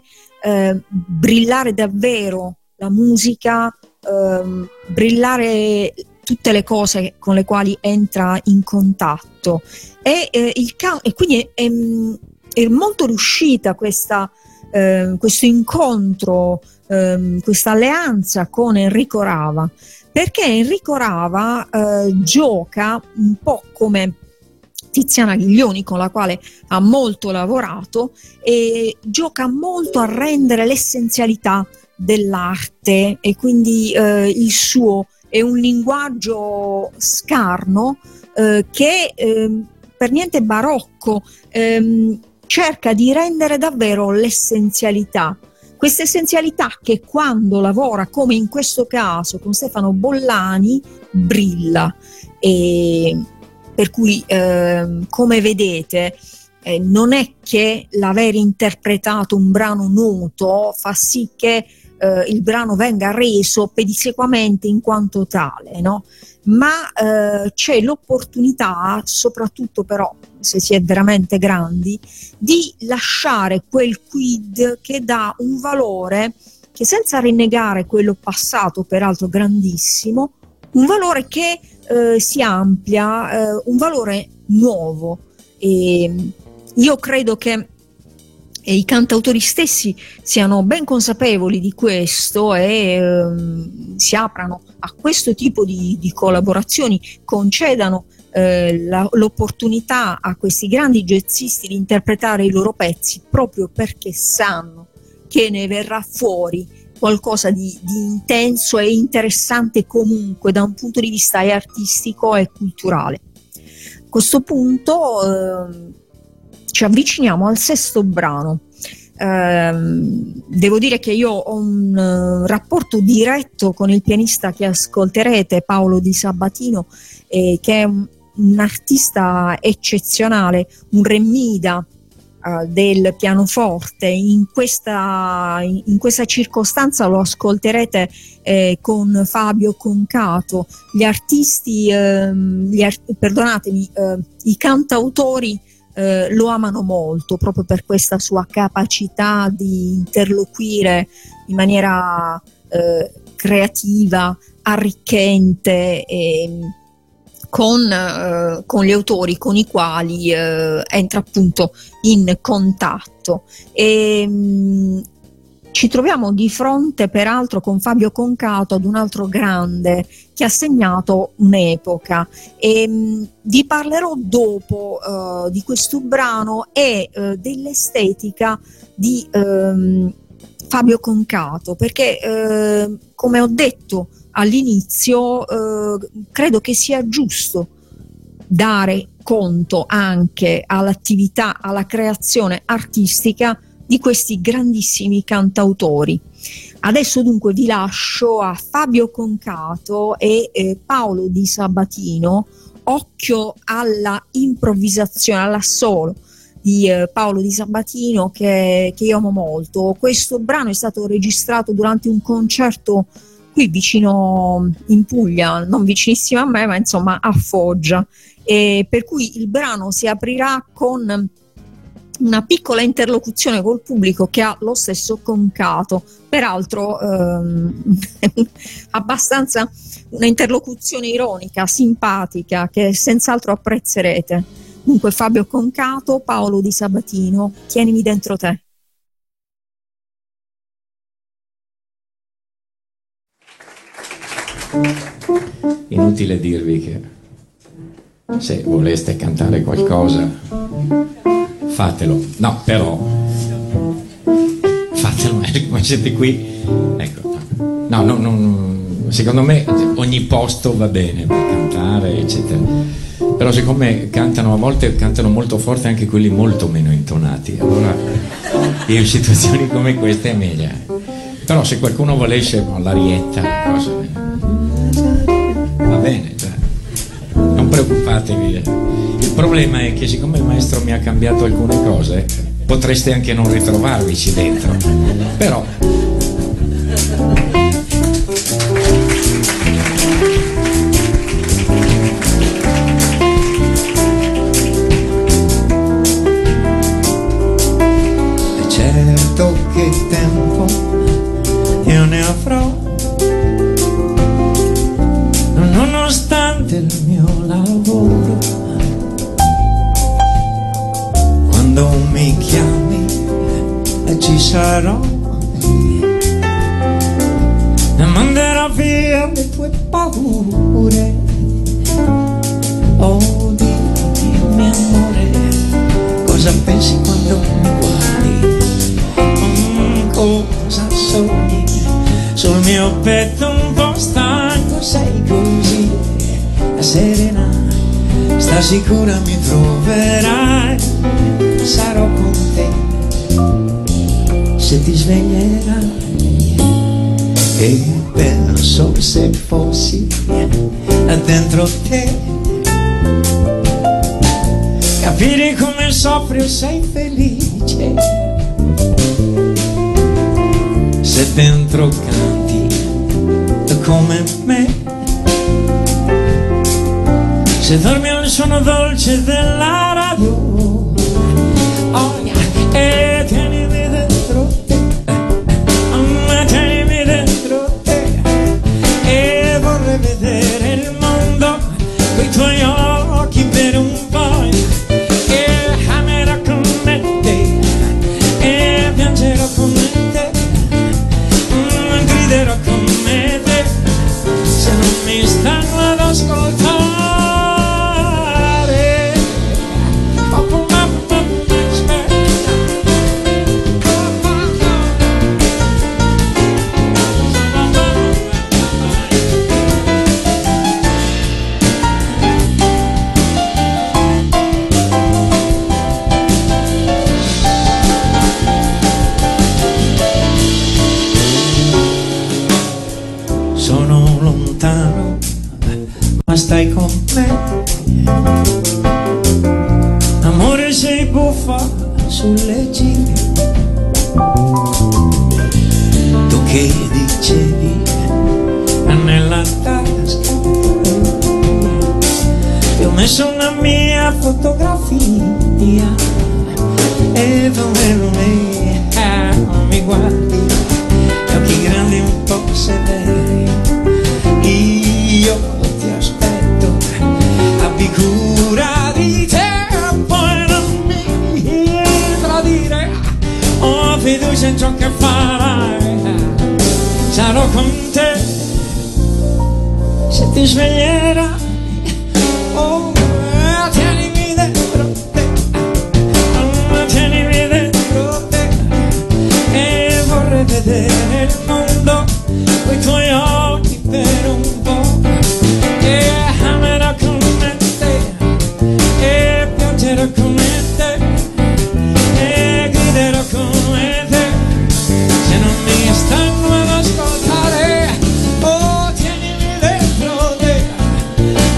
davvero la musica, brillare tutte le cose con le quali entra in contatto, e quindi è molto riuscita questo incontro, questa alleanza con Enrico Rava, perché Enrico Rava gioca un po' come Tiziana Ghiglioni, con la quale ha molto lavorato, e gioca molto a rendere l'essenzialità dell'arte, e quindi il suo è un linguaggio scarno che per niente barocco, cerca di rendere davvero l'essenzialità. Questa essenzialità che quando lavora, come in questo caso con Stefano Bollani, brilla. E per cui, come vedete, non è che l'aver interpretato un brano noto fa sì che il brano venga reso pedissequamente in quanto tale, no? Ma c'è l'opportunità, soprattutto però se si è veramente grandi, di lasciare quel quid che dà un valore che, senza rinnegare quello passato, peraltro grandissimo, un valore che si amplia, un valore nuovo. E io credo che i cantautori stessi siano ben consapevoli di questo e si aprano a questo tipo di collaborazioni, concedano l'opportunità a questi grandi jazzisti di interpretare i loro pezzi, proprio perché sanno che ne verrà fuori qualcosa di intenso e interessante comunque da un punto di vista artistico e culturale. A questo punto ci avviciniamo al sesto brano. Devo dire che io ho un rapporto diretto con il pianista che ascolterete, Paolo Di Sabatino, che è un artista eccezionale, un Remida del pianoforte. In questa circostanza lo ascolterete con Fabio Concato. I cantautori lo amano molto proprio per questa sua capacità di interloquire in maniera creativa, arricchente, con gli autori con i quali entra appunto in contatto. Ci troviamo di fronte peraltro con Fabio Concato ad un altro grande che ha segnato un'epoca, e vi parlerò dopo di questo brano e dell'estetica di Fabio Concato, perché come ho detto all'inizio, credo che sia giusto dare conto anche all'attività, alla creazione artistica di questi grandissimi cantautori. Adesso dunque vi lascio a Fabio Concato e Paolo Di Sabatino. Occhio alla improvvisazione, all'assolo di Paolo Di Sabatino che io amo molto. Questo brano è stato registrato durante un concerto qui vicino in Puglia, non vicinissimo a me, ma insomma a Foggia, e per cui il brano si aprirà con una piccola interlocuzione col pubblico che ha lo stesso Concato, peraltro abbastanza una interlocuzione ironica, simpatica, che senz'altro apprezzerete. Dunque Fabio Concato, Paolo Di Sabatino, Tienimi dentro te. Inutile dirvi che se voleste cantare qualcosa fatelo, no, però fatelo, come siete qui, ecco, no, secondo me ogni posto va bene per cantare, eccetera, però siccome a volte cantano molto forte anche quelli molto meno intonati, allora in situazioni come queste è meglio. Però se qualcuno volesse l'arietta, va bene, cioè, non preoccupatevi. Il problema è che siccome il maestro mi ha cambiato alcune cose, potreste anche non ritrovarvici dentro, però è certo che tempo io ne avrò, nonostante il mio lavoro. Quando mi chiami ci sarò, e manderò via le tue paure. Oh, dimmi amore, cosa pensi quando mi guardi? Cosa sogni sul mio petto un po' stanco? Sei così serena, sta sicura mi troverai, sarò con te se ti sveglierai. E penso se fossi dentro te, capire come soffri o sei felice, se dentro canti come me, se dormi al suono dolce della radio. Oh yeah. E tienimi dentro te, tienimi dentro te, e vorrei vedere il mondo coi tuoi occhi per un po', e amerò con te, e piangerò con te, griderò con te, se non mi stanno ad ascoltare. Sono lontano, ma stai con me. Amore, sei buffa sulle giri. Tu che dicevi nella tasca, ti ho messo una mia fotografia, e dove mi guardi, occhi grandi un po' severi. Io ti aspetto, abbi cura di te, poi non mi tradire. Ho fiducia in ciò che farai, sarò con te se ti sveglierai. Oh, tienimi dentro te, tienimi dentro te, e vorrei vedere il mondo coi tuoi occhi per un po', e amerò con te, e piangerò con te, e griderò con te, se non mi stanno ad ascoltare. Oh, tienimi dentro te,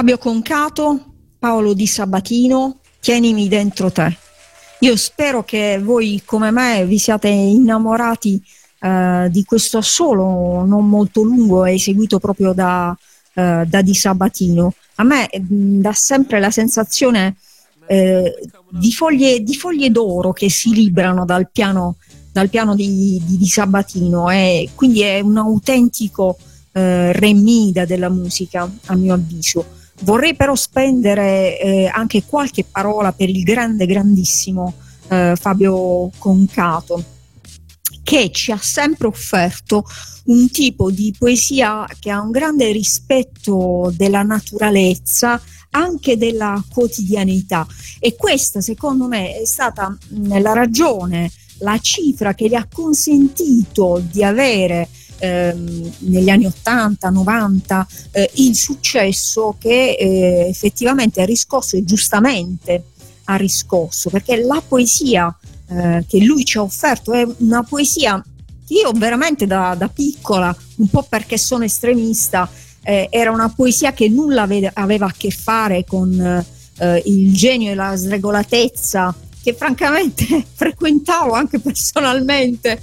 Fabio Concato, Paolo Di Sabatino, Tienimi dentro te. Io spero che voi come me vi siate innamorati di questo assolo non molto lungo, eseguito proprio da Di Sabatino. A me dà sempre la sensazione di foglie d'oro che si librano dal piano di Sabatino, e quindi è un autentico re Mida della musica, a mio avviso. Vorrei però spendere anche qualche parola per il grandissimo Fabio Concato, che ci ha sempre offerto un tipo di poesia che ha un grande rispetto della naturalezza, anche della quotidianità, e questa secondo me è stata la ragione, la cifra che gli ha consentito di avere negli anni 80-90 il successo che effettivamente ha riscosso, e giustamente ha riscosso, perché la poesia che lui ci ha offerto è una poesia che io veramente da piccola, un po' perché sono estremista, era una poesia che nulla aveva a che fare con il genio e la sregolatezza che francamente frequentavo anche personalmente,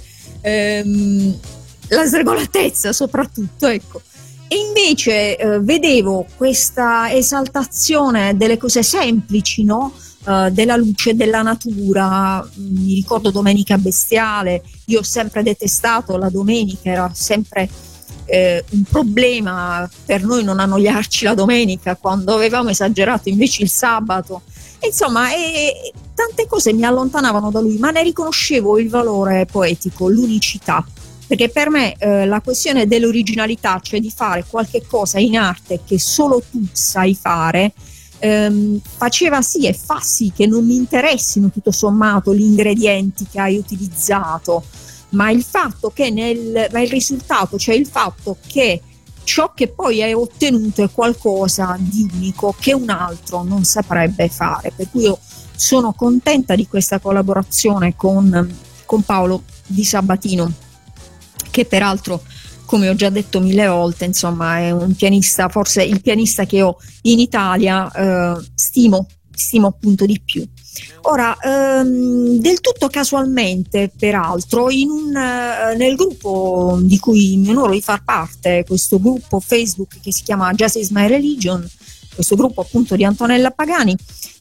la sregolatezza soprattutto, ecco. E invece vedevo questa esaltazione delle cose semplici, no? Della luce, della natura. Mi ricordo Domenica Bestiale. Io ho sempre detestato la domenica, era sempre un problema per noi non annoiarci la domenica, quando avevamo esagerato invece il sabato. Insomma, tante cose mi allontanavano da lui, ma ne riconoscevo il valore poetico, l'unicità, perché per me la questione dell'originalità, cioè di fare qualche cosa in arte che solo tu sai fare, faceva sì e fa sì che non mi interessino tutto sommato gli ingredienti che hai utilizzato, ma il fatto che ma il risultato, cioè il fatto che ciò che poi hai ottenuto è qualcosa di unico che un altro non saprebbe fare. Per cui io sono contenta di questa collaborazione con Paolo Di Sabatino, che peraltro, come ho già detto 1000 volte, insomma è un pianista, forse il pianista che io in Italia stimo appunto di più. Ora, del tutto casualmente, peraltro, nel gruppo di cui mi onoro di far parte, questo gruppo Facebook che si chiama Jazz is My Religion, questo gruppo appunto di Antonella Pagani,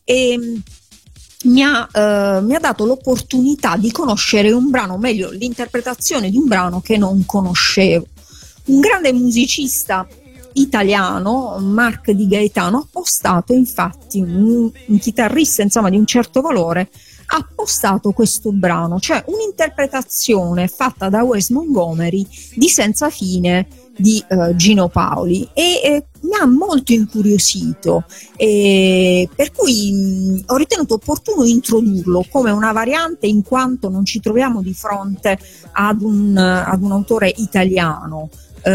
mi ha dato l'opportunità di conoscere un brano, meglio l'interpretazione di un brano che non conoscevo. Un grande musicista italiano, Mark Di Gaetano, ha postato, infatti, un chitarrista insomma di un certo valore, ha postato questo brano, cioè un'interpretazione fatta da Wes Montgomery di Senza fine di Gino Paoli, e mi ha molto incuriosito, per cui ho ritenuto opportuno introdurlo come una variante, in quanto non ci troviamo di fronte ad un autore italiano.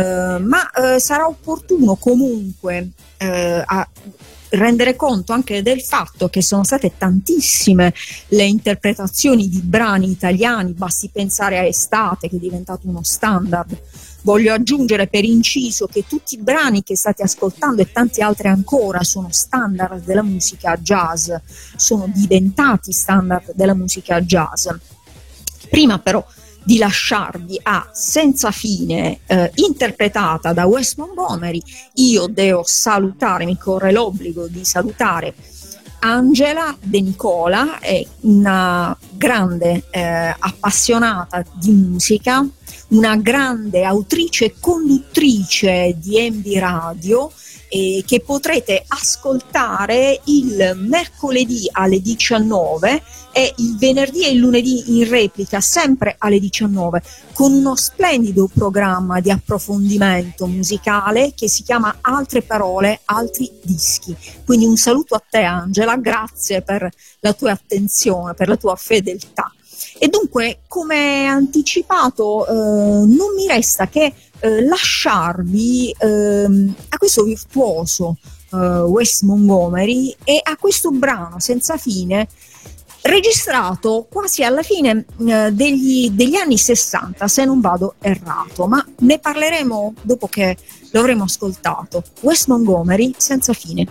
Ma sarà opportuno comunque a rendere conto anche del fatto che sono state tantissime le interpretazioni di brani italiani, basti pensare a Estate, che è diventato uno standard. Voglio aggiungere per inciso che tutti i brani che state ascoltando e tanti altri ancora sono standard della musica jazz, sono diventati standard della musica jazz. Prima però di lasciarvi a Senza fine, interpretata da Wes Montgomery, io devo salutare, mi corre l'obbligo di salutare Angela De Nicola, è una grande appassionata di musica, una grande autrice e conduttrice di MD Radio, che potrete ascoltare il mercoledì alle 19 e il venerdì e il lunedì in replica sempre alle 19, con uno splendido programma di approfondimento musicale che si chiama Altre parole, altri dischi. Quindi un saluto a te Angela, grazie per la tua attenzione, per la tua fedeltà. E dunque, come anticipato, non mi resta che lasciarvi a questo virtuoso Wes Montgomery e a questo brano Senza fine, registrato quasi alla fine degli anni 60, se non vado errato, ma ne parleremo dopo che lo avremo ascoltato. Wes Montgomery, Senza fine.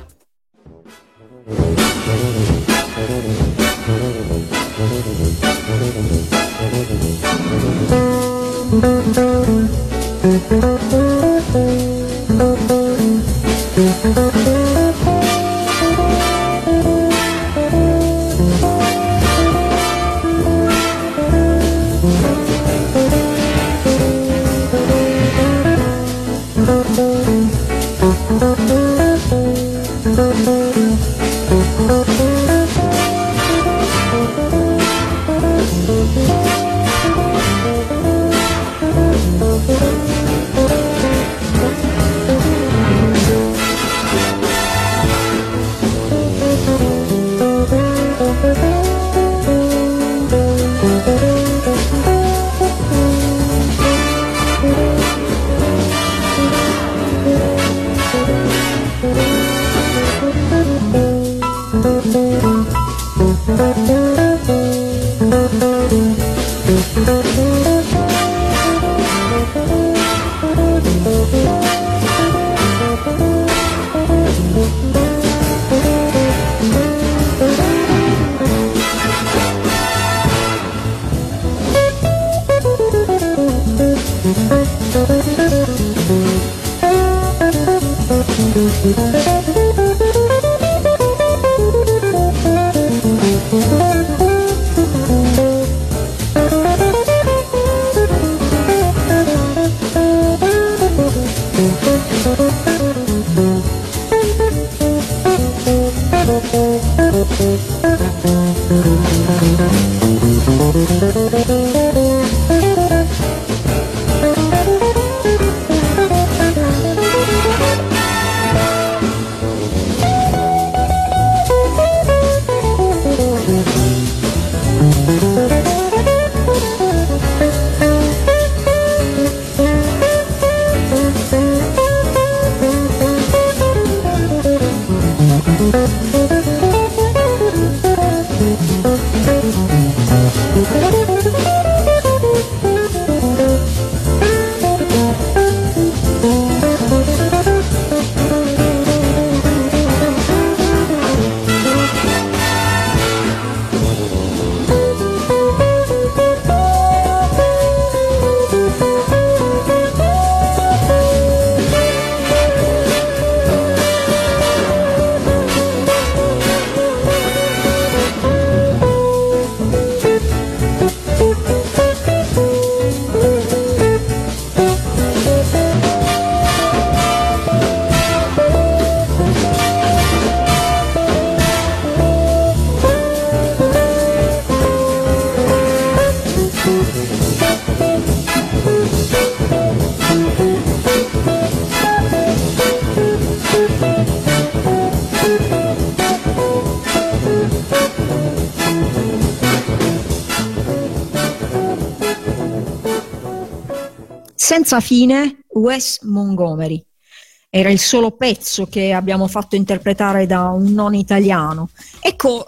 Senza fine, Wes Montgomery. Era il solo pezzo che abbiamo fatto interpretare da un non italiano. Ecco,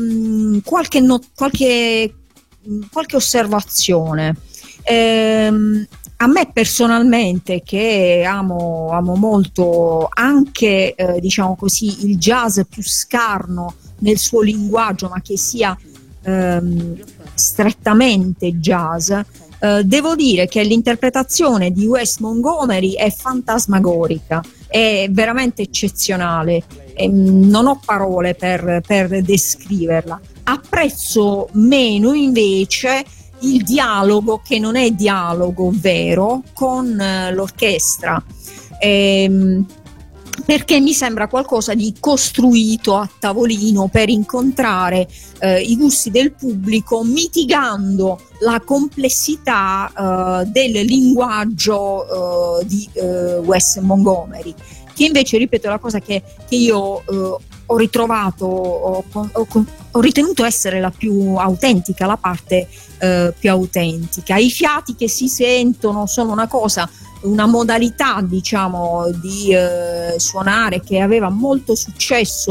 qualche osservazione. A me personalmente, che amo molto anche diciamo così il jazz più scarno nel suo linguaggio, ma che sia strettamente jazz, devo dire che l'interpretazione di Wes Montgomery è fantasmagorica, è veramente eccezionale, non ho parole per descriverla. Apprezzo meno invece il dialogo, che non è dialogo vero, con l'orchestra, perché mi sembra qualcosa di costruito a tavolino per incontrare i gusti del pubblico, mitigando la complessità del linguaggio di Wes Montgomery, che invece, ripeto, è la cosa che io ho ritrovato, ho ritenuto essere la più autentica, la parte più autentica. I fiati che si sentono sono una modalità, diciamo, di suonare che aveva molto successo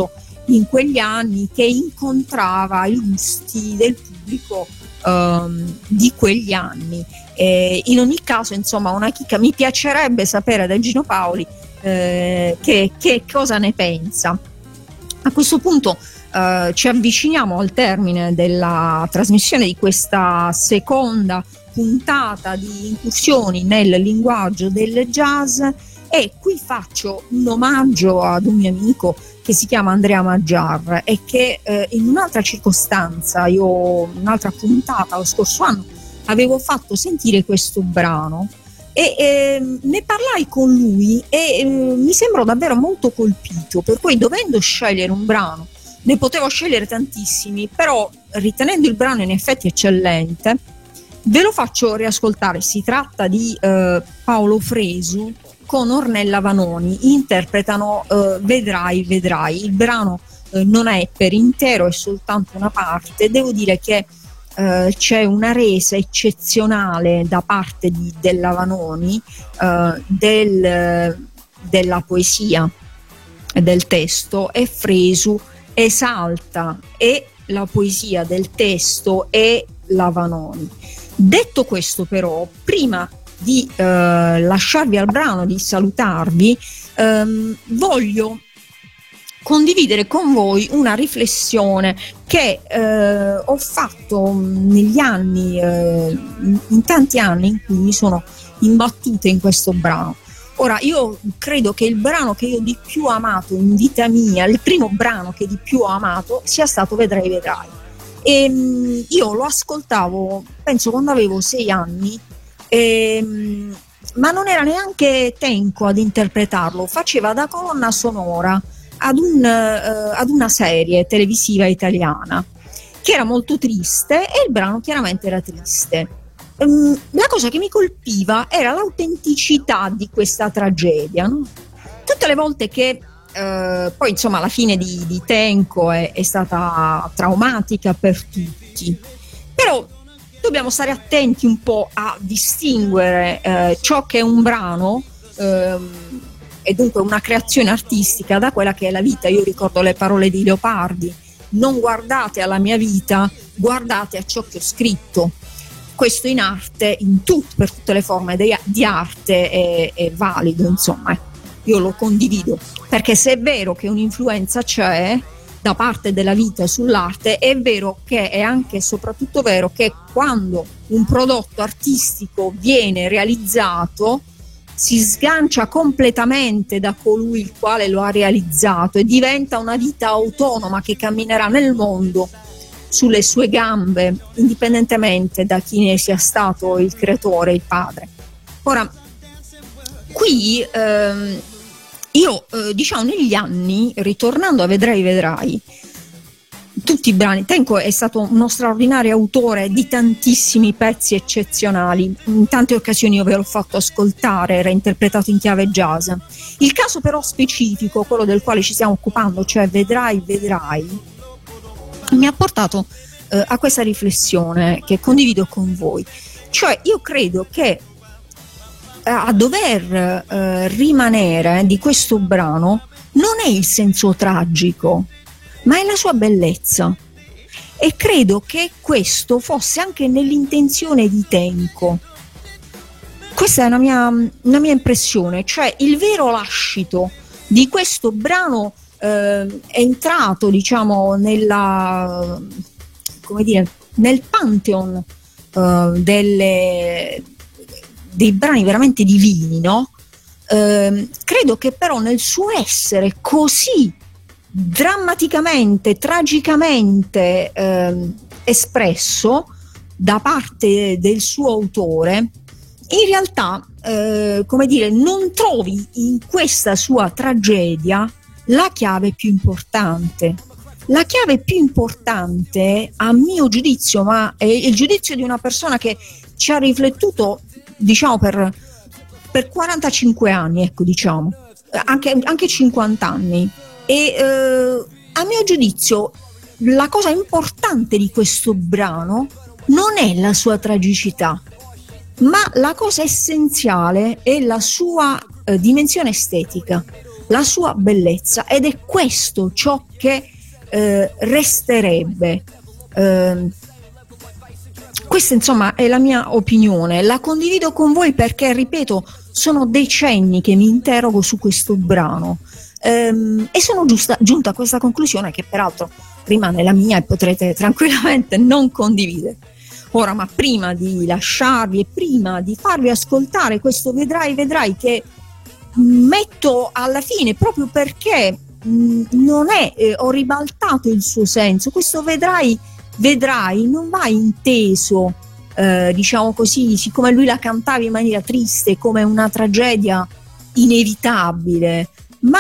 in quegli anni, che incontrava i gusti del pubblico di quegli anni. In ogni caso, insomma, una chicca, mi piacerebbe sapere da Gino Paoli che cosa ne pensa. A questo punto ci avviciniamo al termine della trasmissione di questa seconda puntata di incursioni nel linguaggio del jazz, e qui faccio un omaggio ad un mio amico che si chiama Andrea Maggiar e che in un'altra circostanza, un'altra puntata lo scorso anno, avevo fatto sentire questo brano e ne parlai con lui e mi sembrò davvero molto colpito, per cui, dovendo scegliere un brano, ne potevo scegliere tantissimi, però ritenendo il brano in effetti eccellente, ve lo faccio riascoltare. Si tratta di Paolo Fresu con Ornella Vanoni, interpretano Vedrai, vedrai. Il brano non è per intero, è soltanto una parte. Devo dire che c'è una resa eccezionale da parte della Vanoni della poesia e del testo, e Fresu esalta e la poesia del testo e la Vanoni. Detto questo, però, prima di lasciarvi al brano, di salutarvi, voglio condividere con voi una riflessione che ho fatto negli anni, in tanti anni in cui mi sono imbattuta in questo brano. Ora, io credo che il brano che io di più ho amato in vita mia, il primo brano che di più ho amato, sia stato Vedrai, vedrai. E io lo ascoltavo, penso, quando avevo 6 anni, ma non era neanche Tenco ad interpretarlo, faceva da colonna sonora ad una serie televisiva italiana che era molto triste, e il brano chiaramente era triste. La cosa che mi colpiva era l'autenticità di questa tragedia, no? Tutte le volte che poi, insomma, la fine di Tenco è stata traumatica per tutti, però dobbiamo stare attenti un po' a distinguere ciò che è un brano e dunque una creazione artistica da quella che è la vita. Io ricordo le parole di Leopardi: non guardate alla mia vita, guardate a ciò che ho scritto. Questo in arte, per tutte le forme di arte è valido, insomma, io lo condivido, perché se è vero che un'influenza c'è da parte della vita sull'arte, è vero che è anche e soprattutto vero che quando un prodotto artistico viene realizzato si sgancia completamente da colui il quale lo ha realizzato e diventa una vita autonoma che camminerà nel mondo sulle sue gambe, indipendentemente da chi ne sia stato il creatore, il padre. Ora, qui io diciamo negli anni, ritornando a Vedrai, vedrai, tutti i brani, Tenco è stato uno straordinario autore di tantissimi pezzi eccezionali. In tante occasioni io ve l'ho fatto ascoltare, era interpretato in chiave jazz. Il caso però specifico, quello del quale ci stiamo occupando, cioè Vedrai, vedrai, mi ha portato a questa riflessione che condivido con voi. Cioè, io credo che a dover rimanere di questo brano non è il senso tragico, ma è la sua bellezza, e credo che questo fosse anche nell'intenzione di Tenco. Questa è una mia impressione, cioè il vero lascito di questo brano è entrato, diciamo, nel pantheon dei brani veramente divini, no? Credo che però nel suo essere così drammaticamente, tragicamente espresso da parte del suo autore, in realtà non trovi in questa sua tragedia la chiave più importante. La chiave più importante, a mio giudizio, ma è il giudizio di una persona che ci ha riflettuto, diciamo, per 45 anni, ecco, diciamo, anche 50 anni. E a mio giudizio la cosa importante di questo brano non è la sua tragicità, ma la cosa essenziale è la sua dimensione estetica, la sua bellezza, ed è questo ciò che resterebbe. Questa insomma è la mia opinione, la condivido con voi perché, ripeto, sono decenni che mi interrogo su questo brano, e sono giunta a questa conclusione, che peraltro rimane la mia e potrete tranquillamente non condividere. Ora, ma prima di lasciarvi e prima di farvi ascoltare questo vedrai che metto alla fine, proprio perché non è, ho ribaltato il suo senso, questo vedrai non va inteso, diciamo così, siccome lui la cantava in maniera triste, come una tragedia inevitabile, ma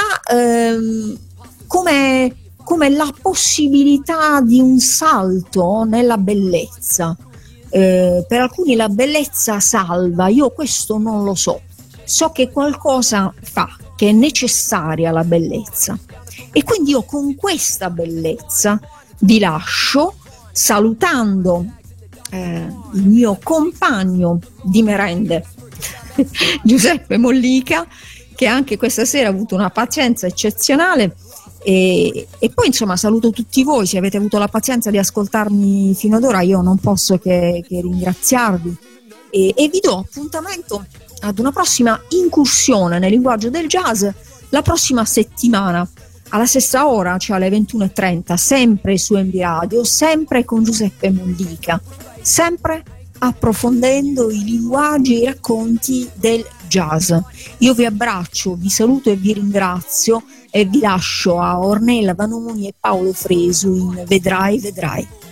come la possibilità di un salto nella bellezza. Per alcuni la bellezza salva, io questo non lo so. So che qualcosa fa, che è necessaria la bellezza, e quindi io con questa bellezza vi lascio, salutando il mio compagno di merende Giuseppe Mollica, che anche questa sera ha avuto una pazienza eccezionale, e poi insomma saluto tutti voi. Se avete avuto la pazienza di ascoltarmi fino ad ora, io non posso che ringraziarvi, e vi do appuntamento ad una prossima incursione nel linguaggio del jazz la prossima settimana alla stessa ora, cioè alle 21:30, sempre su MB Radio, sempre con Giuseppe Mollica, sempre approfondendo i linguaggi e i racconti del jazz. Io vi abbraccio, vi saluto e vi ringrazio, e vi lascio a Ornella Vanoni e Paolo Fresu in Vedrai, vedrai.